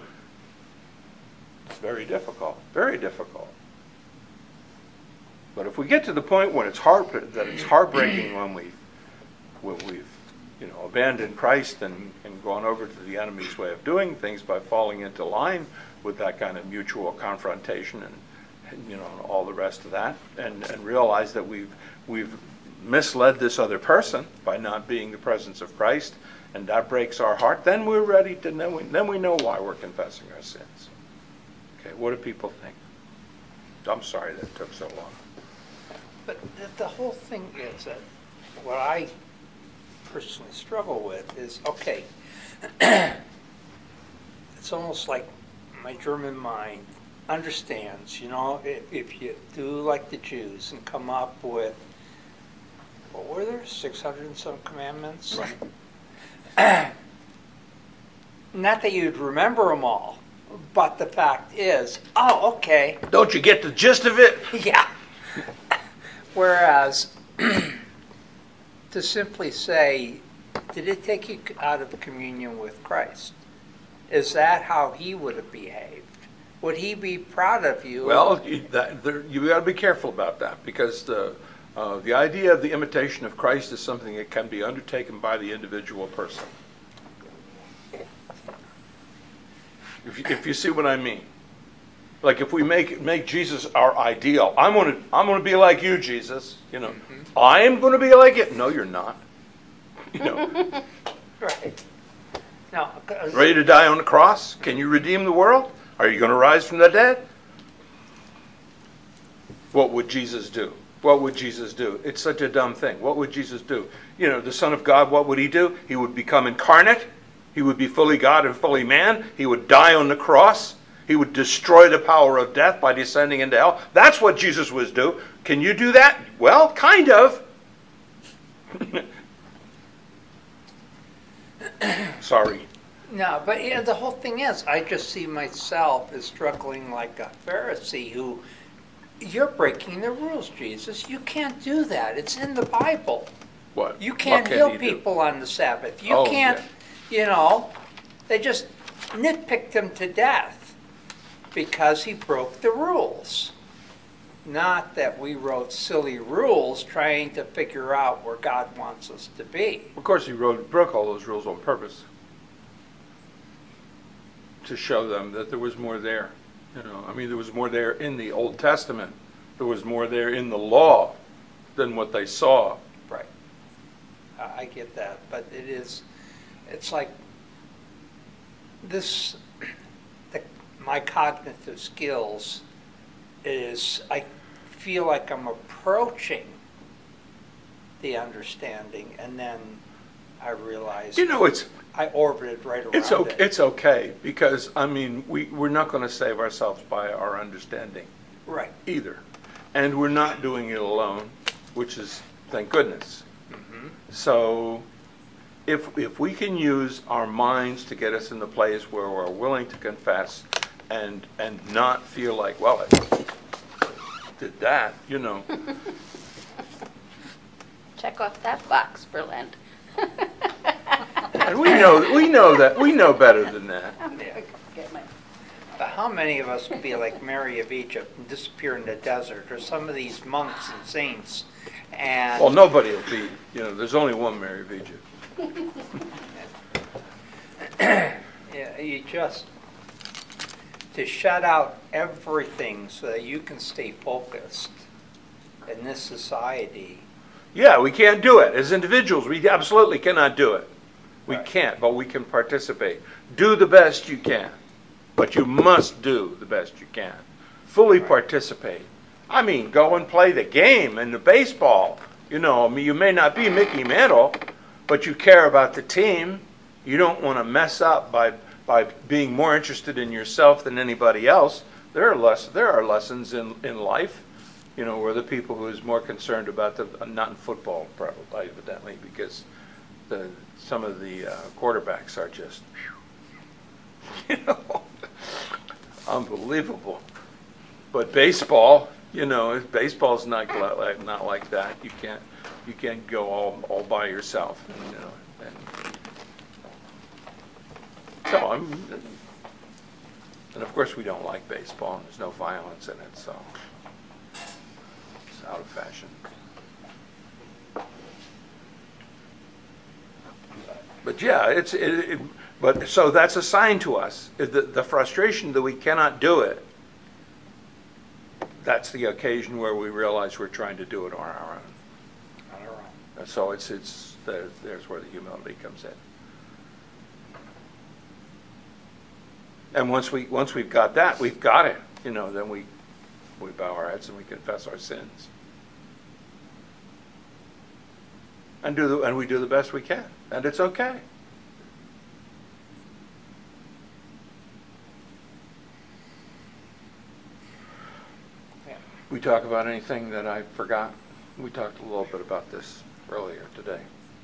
very difficult. Very difficult. But if we get to the point when it's heartbreaking when we've abandoned Christ and gone over to the enemy's way of doing things by falling into line with that kind of mutual confrontation and all the rest of that, and realize that we've misled this other person by not being the presence of Christ, and that breaks our heart, then we're ready to then we know why we're confessing our sins. Okay, what do people think? I'm sorry that it took so long. But the whole thing is that what I personally struggle with is, okay, it's almost like my German mind understands, if you do like the Jews and come up with, what were there, 600 and some commandments? Right. Not that you'd remember them all, but the fact is, oh, okay. Don't you get the gist of it? Yeah. Whereas, to simply say, did it take you out of communion with Christ? Is that how he would have behaved? Would he be proud of you? Well, you got to be careful about that, because the idea of the imitation of Christ is something that can be undertaken by the individual person. If you see what I mean. Like if we make Jesus our ideal, I'm gonna be like you, Jesus. Mm-hmm. I am gonna be like it. No, you're not. Right. Now, ready to die on the cross? Can you redeem the world? Are you going to rise from the dead? What would Jesus do? What would Jesus do? It's such a dumb thing. What would Jesus do? The Son of God, what would he do? He would become incarnate. He would be fully God and fully man. He would die on the cross. He would destroy the power of death by descending into hell. That's what Jesus would do. Can you do that? Well, kind of. Sorry. No, but the whole thing is, I just see myself as struggling like a Pharisee who, you're breaking the rules, Jesus. You can't do that. It's in the Bible. What? You can't What can heal he do? people on the Sabbath. You Oh, can't, they just nitpicked him to death because he broke the rules. Not that we wrote silly rules trying to figure out where God wants us to be. Of course, he broke all those rules on purpose to show them that there was more there. I mean, there was more there in the Old Testament. There was more there in the law than what they saw. Right. I get that, but it's like this, my cognitive skills I feel like I'm approaching the understanding, and then I realize I orbited right around it. It's okay, because, I mean, we're not going to save ourselves by our understanding. Right. Either. And we're not doing it alone, which is, thank goodness. Mm-hmm. So if we can use our minds to get us in the place where we're willing to confess and not feel like, well, I did that, Check off that box for Lent. And we know better than that. Yeah. Get my But how many of us would be like Mary of Egypt and disappear in the desert, or some of these monks and saints? And Well, nobody will be, there's only one Mary of Egypt. yeah, you just to shut out everything so that you can stay focused in this society. Yeah, we can't do it. As individuals, we absolutely cannot do it. We Right. can't, but we can participate. Do the best you can, but you must do the best you can. Fully participate. I mean, go and play the game and the baseball. You may not be Mickey Mantle, but you care about the team. You don't want to mess up by being more interested in yourself than anybody else. There are lessons in life, where the people who is more concerned about not in football, probably, evidently, because some of the quarterbacks are just, unbelievable. But baseball, baseball's not like that. You can't go all by yourself. And so and of course we don't like baseball. And there's no violence in it, so it's out of fashion. But yeah, but so that's a sign to us. The frustration that we cannot do it. That's the occasion where we realize we're trying to do it on our own. On our own. And so there's where the humility comes in. And once we've got that, we've got it. Then we bow our heads and we confess our sins. And we do the best we can, and it's okay. Yeah. We talk about anything that I forgot? We talked a little bit about this earlier today.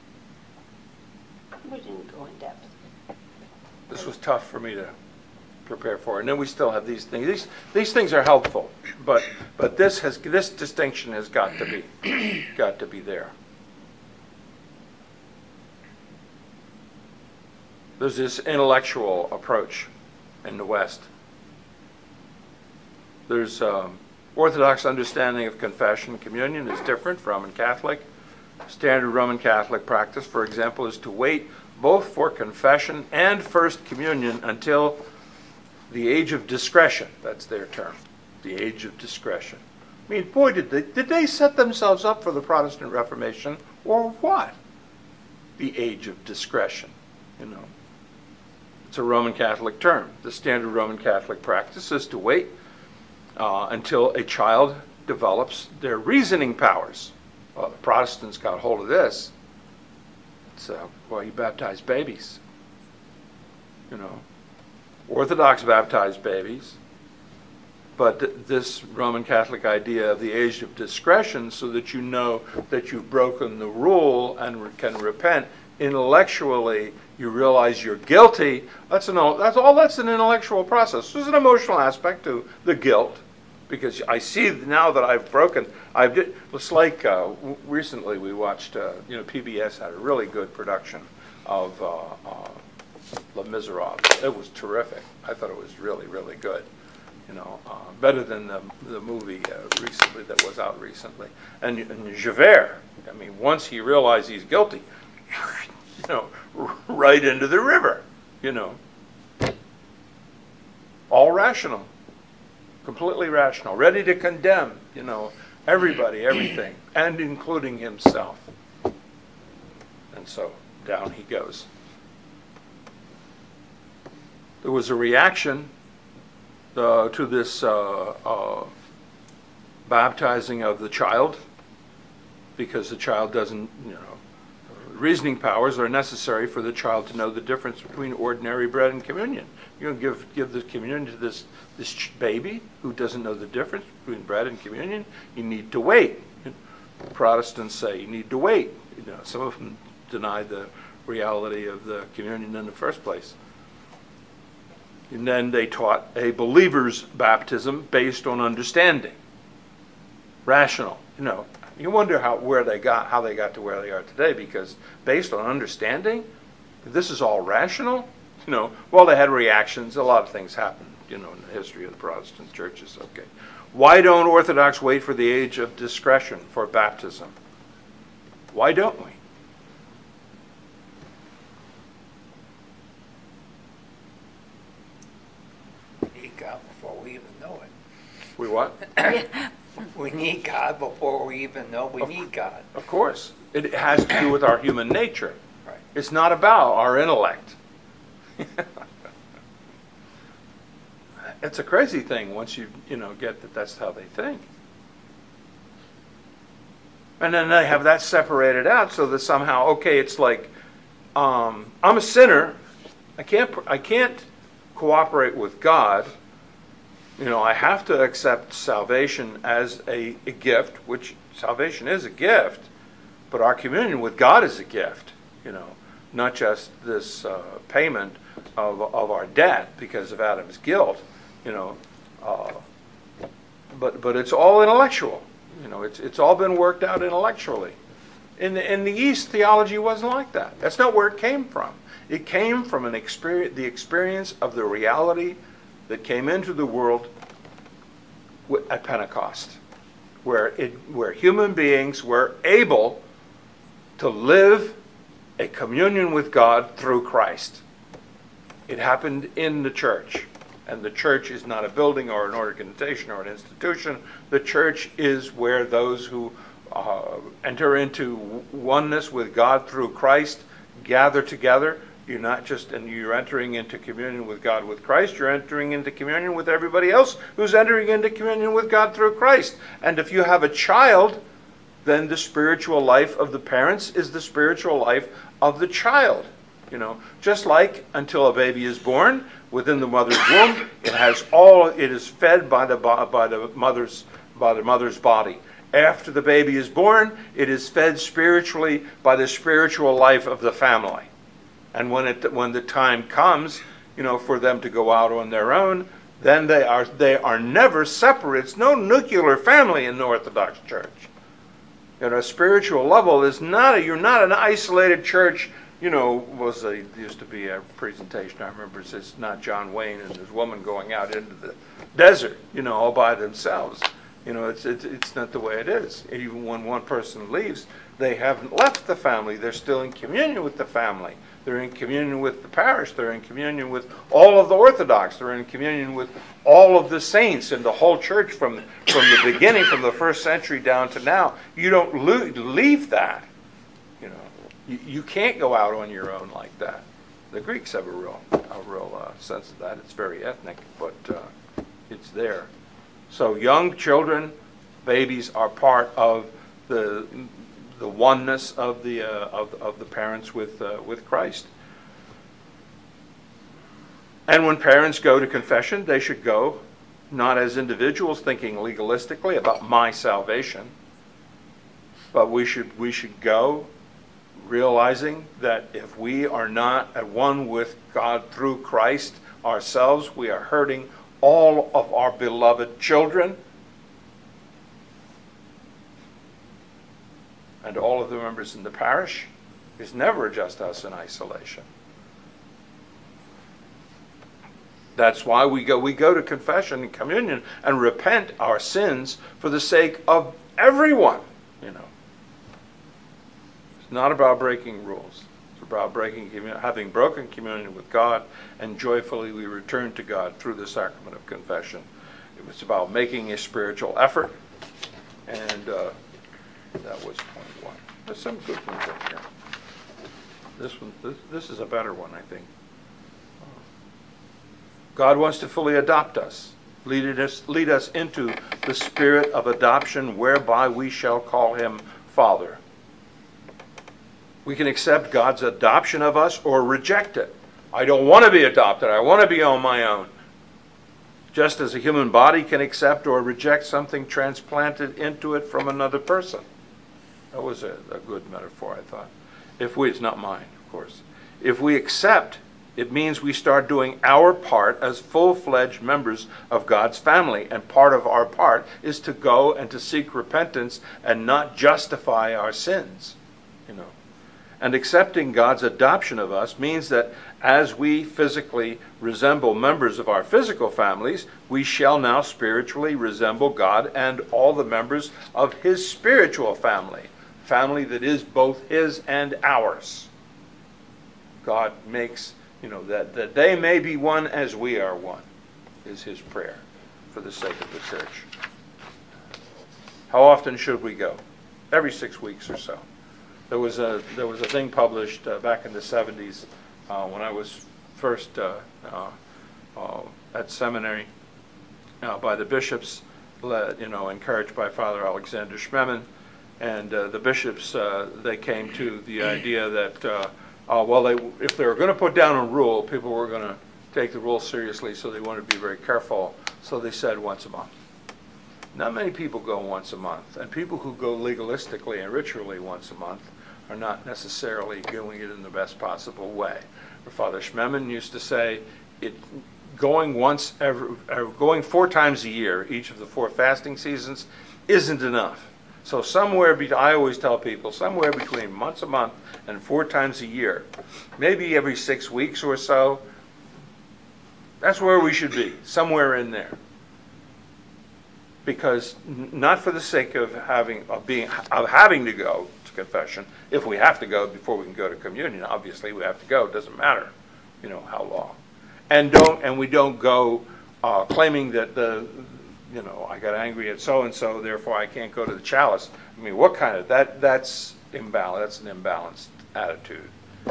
We didn't go in depth. This was tough for me to prepare for, and then we still have these things. These things are helpful, but this distinction has got to be there. There's this intellectual approach in the West. There's Orthodox understanding of confession. Communion is different from Roman Catholic. Standard Roman Catholic practice, for example, is to wait both for confession and First Communion until the age of discretion. That's their term, the age of discretion. I mean, boy, did they set themselves up for the Protestant Reformation, or what? The age of discretion, It's a Roman Catholic term. The standard Roman Catholic practice is to wait until a child develops their reasoning powers. Well, the Protestants got hold of this. So, you baptize babies. Orthodox baptize babies. But this Roman Catholic idea of the age of discretion, so that you know that you've broken the rule and can repent intellectually, you realize you're guilty. That's an intellectual process. There's an emotional aspect to the guilt, because I see now that I've broken. It's like recently we watched. PBS had a really good production of Les Miserables. It was terrific. I thought it was really, really good. Better than the movie recently that was out recently. And Javert, I mean, once he realized he's guilty, right into the river, all rational, completely rational, ready to condemn, everybody, everything, and including himself. And so down he goes. There was a reaction to this baptizing of the child, because the child doesn't, reasoning powers are necessary for the child to know the difference between ordinary bread and communion. You don't give the communion to this baby who doesn't know the difference between bread and communion. You need to wait. Protestants say you need to wait. Some of them deny the reality of the communion in the first place. And then they taught a believer's baptism based on understanding, rational. You wonder how they got to where they are today, because based on understanding, this is all rational. Well, they had reactions. A lot of things happened, in the history of the Protestant churches. Okay, why don't Orthodox wait for the age of discretion for baptism? Why don't we? God before we even know it. We what? We need God before we even know we need God. Of course. It has to do with our human nature. Right. It's not about our intellect. It's a crazy thing once you get that that's how they think. And then they have that separated out so that somehow, okay, it's like, I'm a sinner. I can't cooperate with God. I have to accept salvation as a gift, which salvation is a gift, but our communion with God is a gift, not just this payment of our debt because of Adam's guilt, but it's all intellectual. It's all been worked out intellectually. In the East, theology wasn't like that. That's not where it came from. It came from the experience of the reality that came into the world at Pentecost, where human beings were able to live a communion with God through Christ. It happened in the church, and the church is not a building or an organization or an institution. The church is where those who enter into oneness with God through Christ gather together. You're entering into communion with God with Christ. You're entering into communion with everybody else who's entering into communion with God through Christ. And if you have a child, then the spiritual life of the parents is the spiritual life of the child. Just like until a baby is born within the mother's womb, it is fed by the mother's body. After the baby is born, it is fed spiritually by the spiritual life of the family. And when the time comes, for them to go out on their own, then they are never separate. It's no nuclear family in the Orthodox Church. At a spiritual level, you're not an isolated church. There used to be a presentation I remember. It's not John Wayne and his woman going out into the desert, all by themselves. It's not the way it is. Even when one person leaves, they haven't left the family. They're still in communion with the family. They're in communion with the parish. They're in communion with all of the Orthodox. They're in communion with all of the saints and the whole church from the beginning, from the first century down to now. You don't leave that. You can't go out on your own like that. The Greeks have a real sense of that. It's very ethnic, but it's there. So young children, babies, are part of the oneness of the parents with Christ. And when parents go to confession, they should go not as individuals thinking legalistically about my salvation, but we should go realizing that if we are not at one with God through Christ ourselves, we are hurting all of our beloved children and all of the members in the parish is never just us in isolation. That's why we go to confession and communion and repent our sins for the sake of everyone, It's not about breaking rules. It's about having broken communion with God, and joyfully we return to God through the sacrament of confession. It's about making a spiritual effort, and that was point one. There's some good ones in here. This is a better one, I think. God wants to fully adopt us, lead us into the spirit of adoption, whereby we shall call him Father. We can accept God's adoption of us or reject it. I don't want to be adopted. I want to be on my own. Just as a human body can accept or reject something transplanted into it from another person. That was a good metaphor, I thought. It's not mine, of course. If we accept, it means we start doing our part as full-fledged members of God's family. And part of our part is to go and to seek repentance and not justify our sins, And accepting God's adoption of us means that as we physically resemble members of our physical families, we shall now spiritually resemble God and all the members of his spiritual family that is both his and ours. God makes, that they may be one as we are one, is his prayer for the sake of the church. How often should we go? Every 6 weeks or so. There was a thing published back in the 70s when I was first at seminary by the bishops, encouraged by Father Alexander Schmemann, and the bishops they came to the idea that if they were going to put down a rule, people were going to take the rule seriously, so they wanted to be very careful. So they said once a month. Not many people go once a month, and people who go legalistically and ritually once a month are not necessarily doing it in the best possible way. Father Schmemann used to say, going 4 times a year, each of the 4 fasting seasons, isn't enough. So I always tell people, somewhere between once a month and 4 times a year, maybe every 6 weeks or so, that's where we should be, somewhere in there. Because not for the sake of having to go to confession, if we have to go before we can go to communion, obviously we have to go. It doesn't matter, how long, and we don't go claiming that I got angry at so and so, therefore I can't go to the chalice. I mean, what kind of that's imbalance? That's an imbalanced attitude.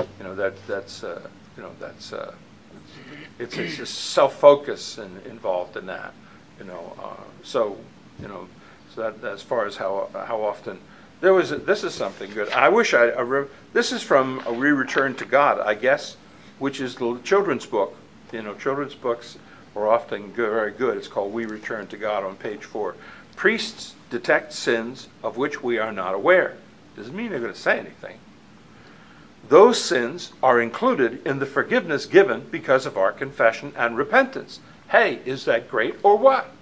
It's just self-focus involved in that. So that as far as how often this is something good. I wish this is from We Return to God, I guess, which is the children's book. Children's books are often very good. It's called We Return to God on page 4. Priests detect sins of which we are not aware. Doesn't mean they're going to say anything. Those sins are included in the forgiveness given because of our confession and repentance. Hey, is that great or what?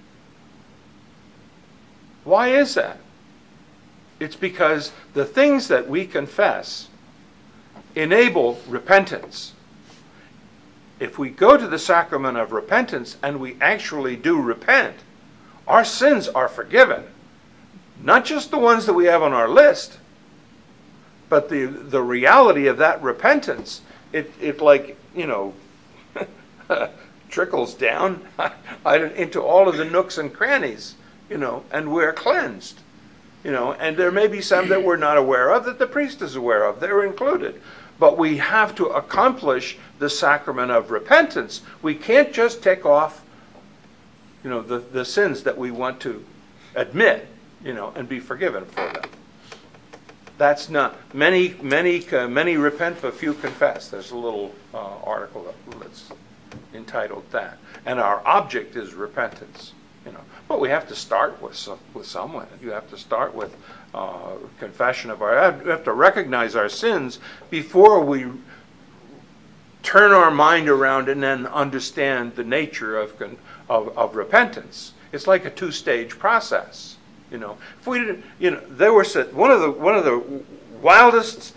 Why is that? It's because the things that we confess enable repentance. If we go to the sacrament of repentance and we actually do repent, our sins are forgiven. Not just the ones that we have on our list, but the reality of that repentance, it trickles down into all of the nooks and crannies, and we're cleansed. And there may be some that we're not aware of that the priest is aware of. They're included. But we have to accomplish the sacrament of repentance. We can't just take off, the sins that we want to admit, and be forgiven for them. That's not many repent, but few confess. There's a little article that's entitled that, and our object is repentance. But we have to start with someone. You have to start with confession of we have to recognize our sins before we turn our mind around and then understand the nature of repentance. It's like a 2-stage process. If we didn't, there were one of the wildest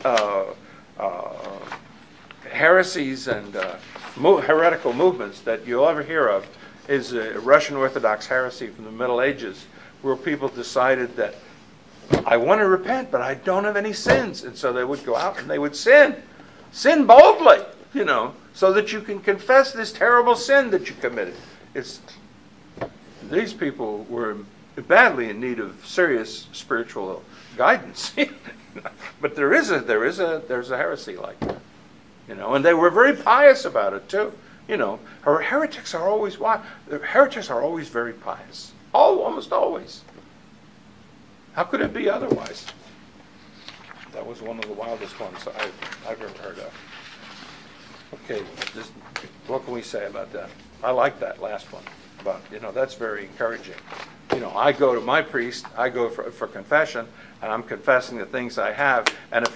heresies and heretical movements that you'll ever hear of is a Russian Orthodox heresy from the Middle Ages, where people decided that I want to repent, but I don't have any sins, and so they would go out and they would sin boldly, so that you can confess this terrible sin that you committed. These people were badly in need of serious spiritual guidance, but there's a heresy like that, and they were very pious about it too. Heretics are always very pious, almost always. How could it be otherwise? That was one of the wildest ones I've ever heard of. Okay, what can we say about that? I like that last one. But that's very encouraging. I go to my priest. I go for confession, and I'm confessing the things I have. And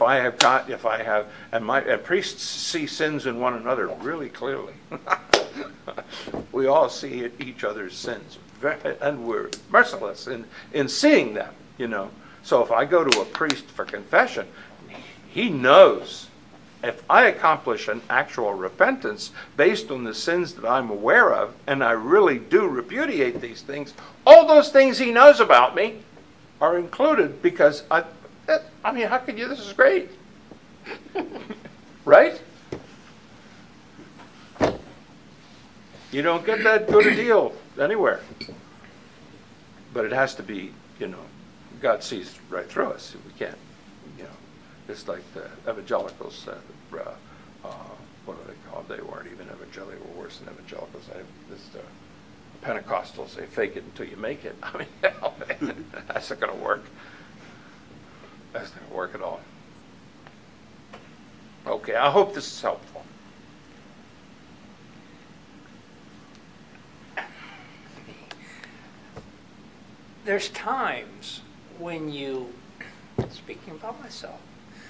and priests see sins in one another really clearly. We all see each other's sins, and we're merciless in seeing them. So if I go to a priest for confession, he knows. If I accomplish an actual repentance based on the sins that I'm aware of, and I really do repudiate these things, all those things he knows about me are included, because how could you? This is great. Right? You don't get that good a deal anywhere. But it has to be, God sees right through us. We can't, it's like the evangelicals, what are they called? They weren't even evangelical. They were worse than evangelicals. Pentecostals, they fake it until you make it. That's not going to work. That's not going to work at all. Okay, I hope this is helpful. There's times when speaking about myself,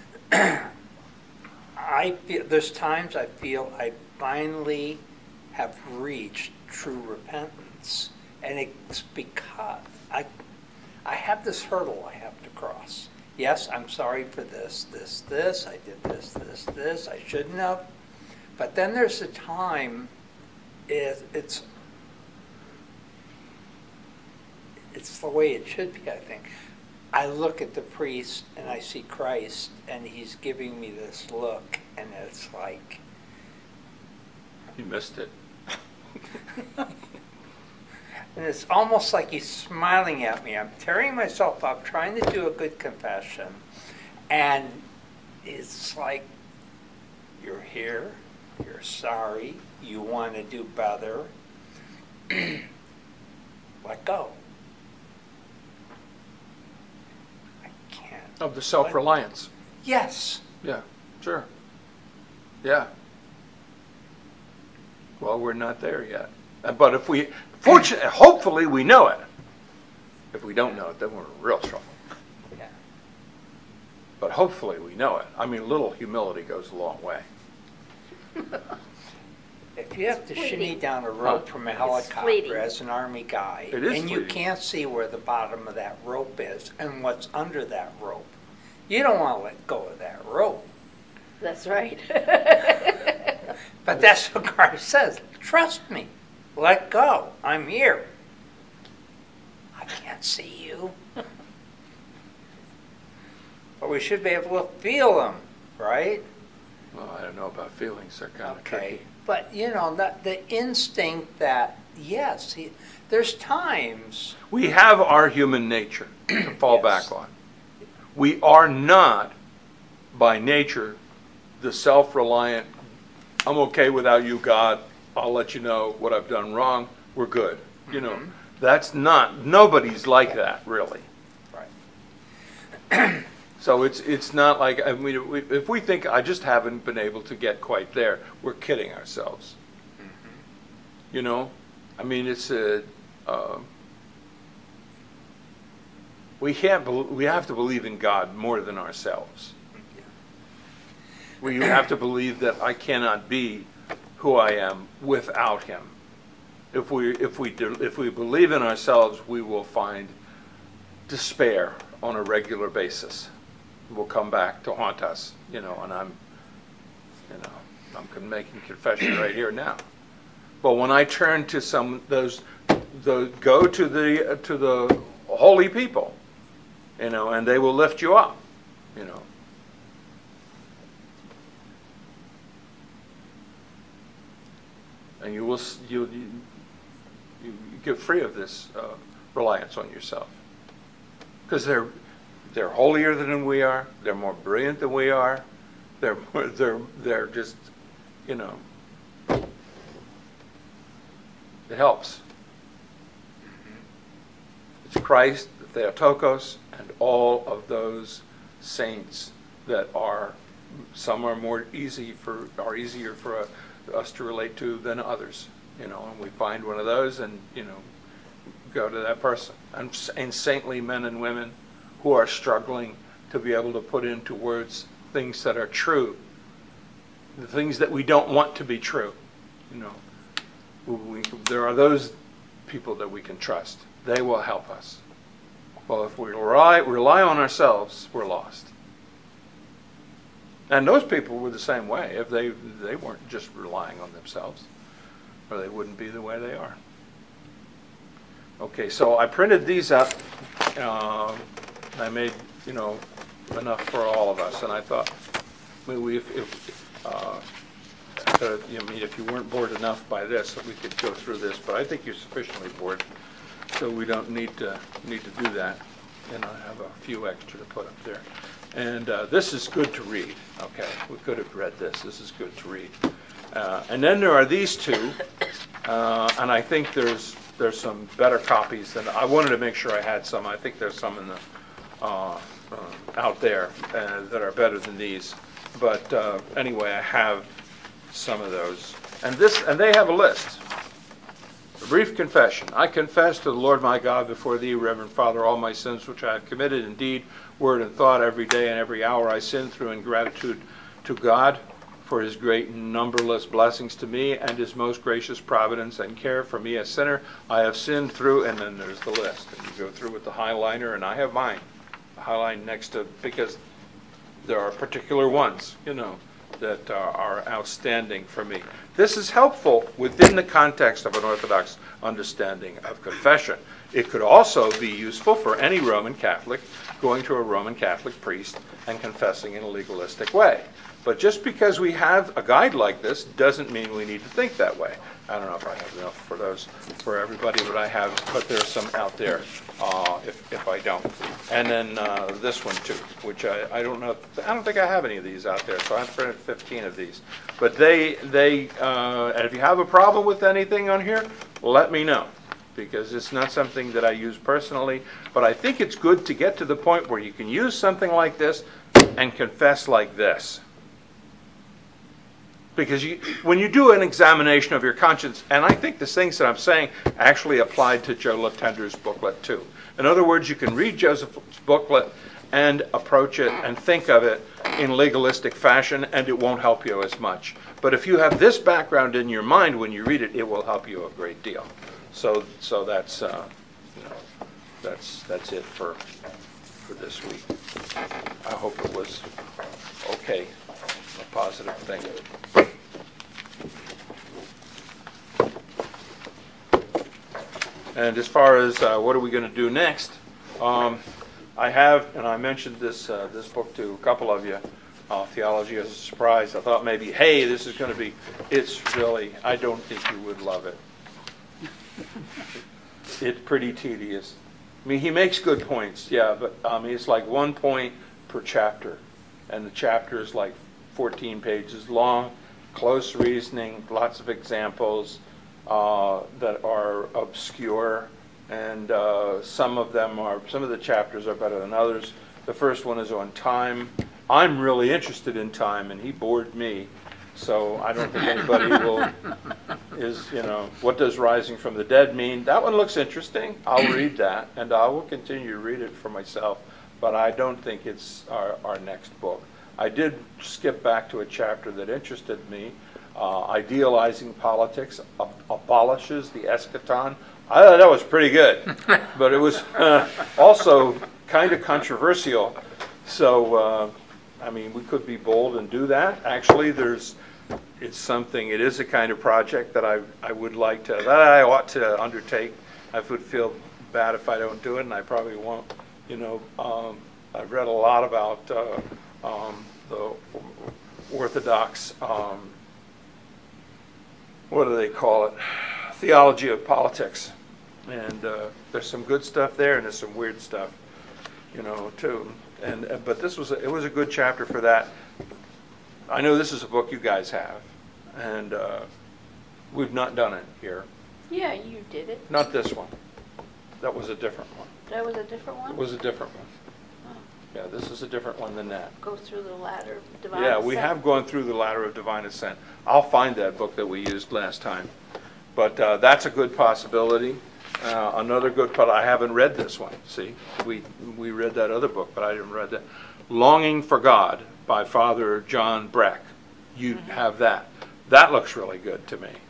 there's times I feel I finally have reached true repentance, and it's because I have this hurdle I have to cross. Yes, I'm sorry for this. I did this. I shouldn't have. But then there's a time. It's the way it should be, I think. I look at the priest and I see Christ, and he's giving me this look, and it's like... You missed it. And it's almost like he's smiling at me. I'm tearing myself up, trying to do a good confession, and it's like, you're here, you're sorry, you want to do better. Let go. Of the self-reliance. Yes. Yeah, sure. Yeah. Well, we're not there yet. But if hopefully we know it. If we don't know it, then we're in real trouble. Yeah. But hopefully we know it. A little humility goes a long way. If you have to shinny down a rope from a helicopter as an Army guy, and you can't see where the bottom of that rope is and what's under that rope, you don't want to let go of that rope. That's right. But that's what Christ says. Trust me. Let go. I'm here. I can't see you. But we should be able to feel them, right? Well, I don't know about feelings. They're kind of tricky. But, the instinct that, yes, there's times... We have our human nature to fall back on. We are not, by nature, the self-reliant, I'm okay without you, God, I'll let you know what I've done wrong, we're good. That's not, nobody's like that, really. Right. So it's not like, if we think I just haven't been able to get quite there, we're kidding ourselves. It's we have to believe in God more than ourselves. We have to believe that I cannot be who I am without Him. If we believe in ourselves, we will find despair on a regular basis will come back to haunt us, and I'm making confession right here now. But when I turn to go to the holy people, and they will lift you up, and you get free of this reliance on yourself, because they're holier than we are. They're more brilliant than we are. They're just, it helps. It's Christ, the Theotokos, and all of those saints that some are easier for us to relate to than others, and we find one of those and, go to that person. And saintly men and women who are struggling to be able to put into words things that are true, the things that we don't want to be true. There are those people that we can trust. They will help us. Well, if we rely on ourselves, we're lost. And those people were the same way. If they weren't just relying on themselves, or they wouldn't be the way they are. Okay, so I printed these up. I made, enough for all of us, and I thought, if you weren't bored enough by this, we could go through this. But I think you're sufficiently bored, so we don't need to do that. And I have a few extra to put up there. And this is good to read. Okay, we could have read this. This is good to read. And then there are these two, and I think there's some better copies than I wanted to make sure I had some. I think there's some in the out there that are better than these. But anyway, I have some of those, and they have a list. A brief confession. I confess to the Lord my God before thee, Reverend Father, all my sins which I have committed in deed, word, and thought. Every day and every hour I sin through ingratitude to God for his great and numberless blessings to me and his most gracious providence and care for me a sinner. I have sinned through, and then there's the list. And you go through with the highliner, and I have mine. The highline next to, because there are particular ones, that are outstanding for me. This is helpful within the context of an Orthodox understanding of confession. It could also be useful for any Roman Catholic going to a Roman Catholic priest and confessing in a legalistic way. But just because we have a guide like this doesn't mean we need to think that way. I don't know if I have enough for those for everybody, but there's some out there if I don't. And then this one too, which I don't know. I don't think I have any of these out there, so I've printed 15 of these. But and if you have a problem with anything on here, let me know, because it's not something that I use personally. But I think it's good to get to the point where you can use something like this and confess like this. Because when you do an examination of your conscience, and I think the things that I'm saying actually applied to Joe Latender's booklet too. In other words, you can read Joseph's booklet and approach it and think of it in legalistic fashion, and it won't help you as much. But if you have this background in your mind when you read it, it will help you a great deal. So that's that's it for this week. I hope it was okay, a positive thing. And as far as what are we going to do next, I have, and I mentioned this book to a couple of you, Theology as a Surprise. I thought maybe, hey, this is going to be, it's really, I don't think you would love it. It's pretty tedious. I mean, he makes good points, yeah, but it's like 1 point per chapter. And the chapter is like 14 pages long, close reasoning, lots of examples that are obscure, and some of the chapters are better than others. The first one is on time. I'm really interested in time, and he bored me, so I don't think anybody what does rising from the dead mean? That one looks interesting. I'll read that, and I will continue to read it for myself, but I don't think it's our next book. I did skip back to a chapter that interested me. Idealizing politics abolishes the eschaton I thought that was pretty good, but it was also kind of controversial. So, I mean, we could be bold and do that. Actually, it is a kind of project that I would like that I ought to undertake. I would feel bad if I don't do it, and I probably won't. I've read a lot about the Orthodox, what do they call it? Theology of politics. And there's some good stuff there, and there's some weird stuff, too. But it was a good chapter for that. I know this is a book you guys have, and we've not done it here. Yeah, you did it. Not this one. That was a different one. That was a different one? It was a different one. Oh. Yeah, this is a different one than that. Go through the ladder of divine Yeah, we ascent. have gone through the ladder of divine ascent. I'll find that book that we used last time. But that's a good possibility. Another good part, I haven't read this one. See, we read that other book, but I didn't read that. Longing for God by Father John Breck. You have that. That looks really good to me.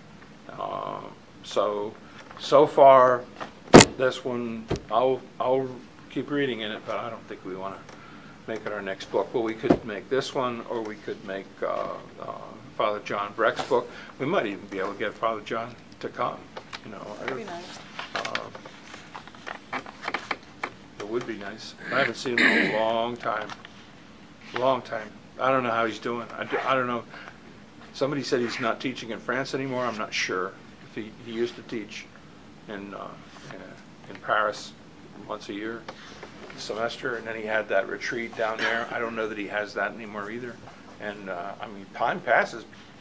So far, this one, I'll keep reading in it, but I don't think we want to make it our next book. Well, we could make this one, or we could make Father John Breck's book. We might even be able to get Father John to come. That'd be nice. It would be nice. I haven't seen him in a long time. Long time. I don't know how he's doing. I don't know. Somebody said he's not teaching in France anymore. I'm not sure. If he used to teach in Paris once a year, semester, and then he had that retreat down there. I don't know that he has that anymore either. And time passes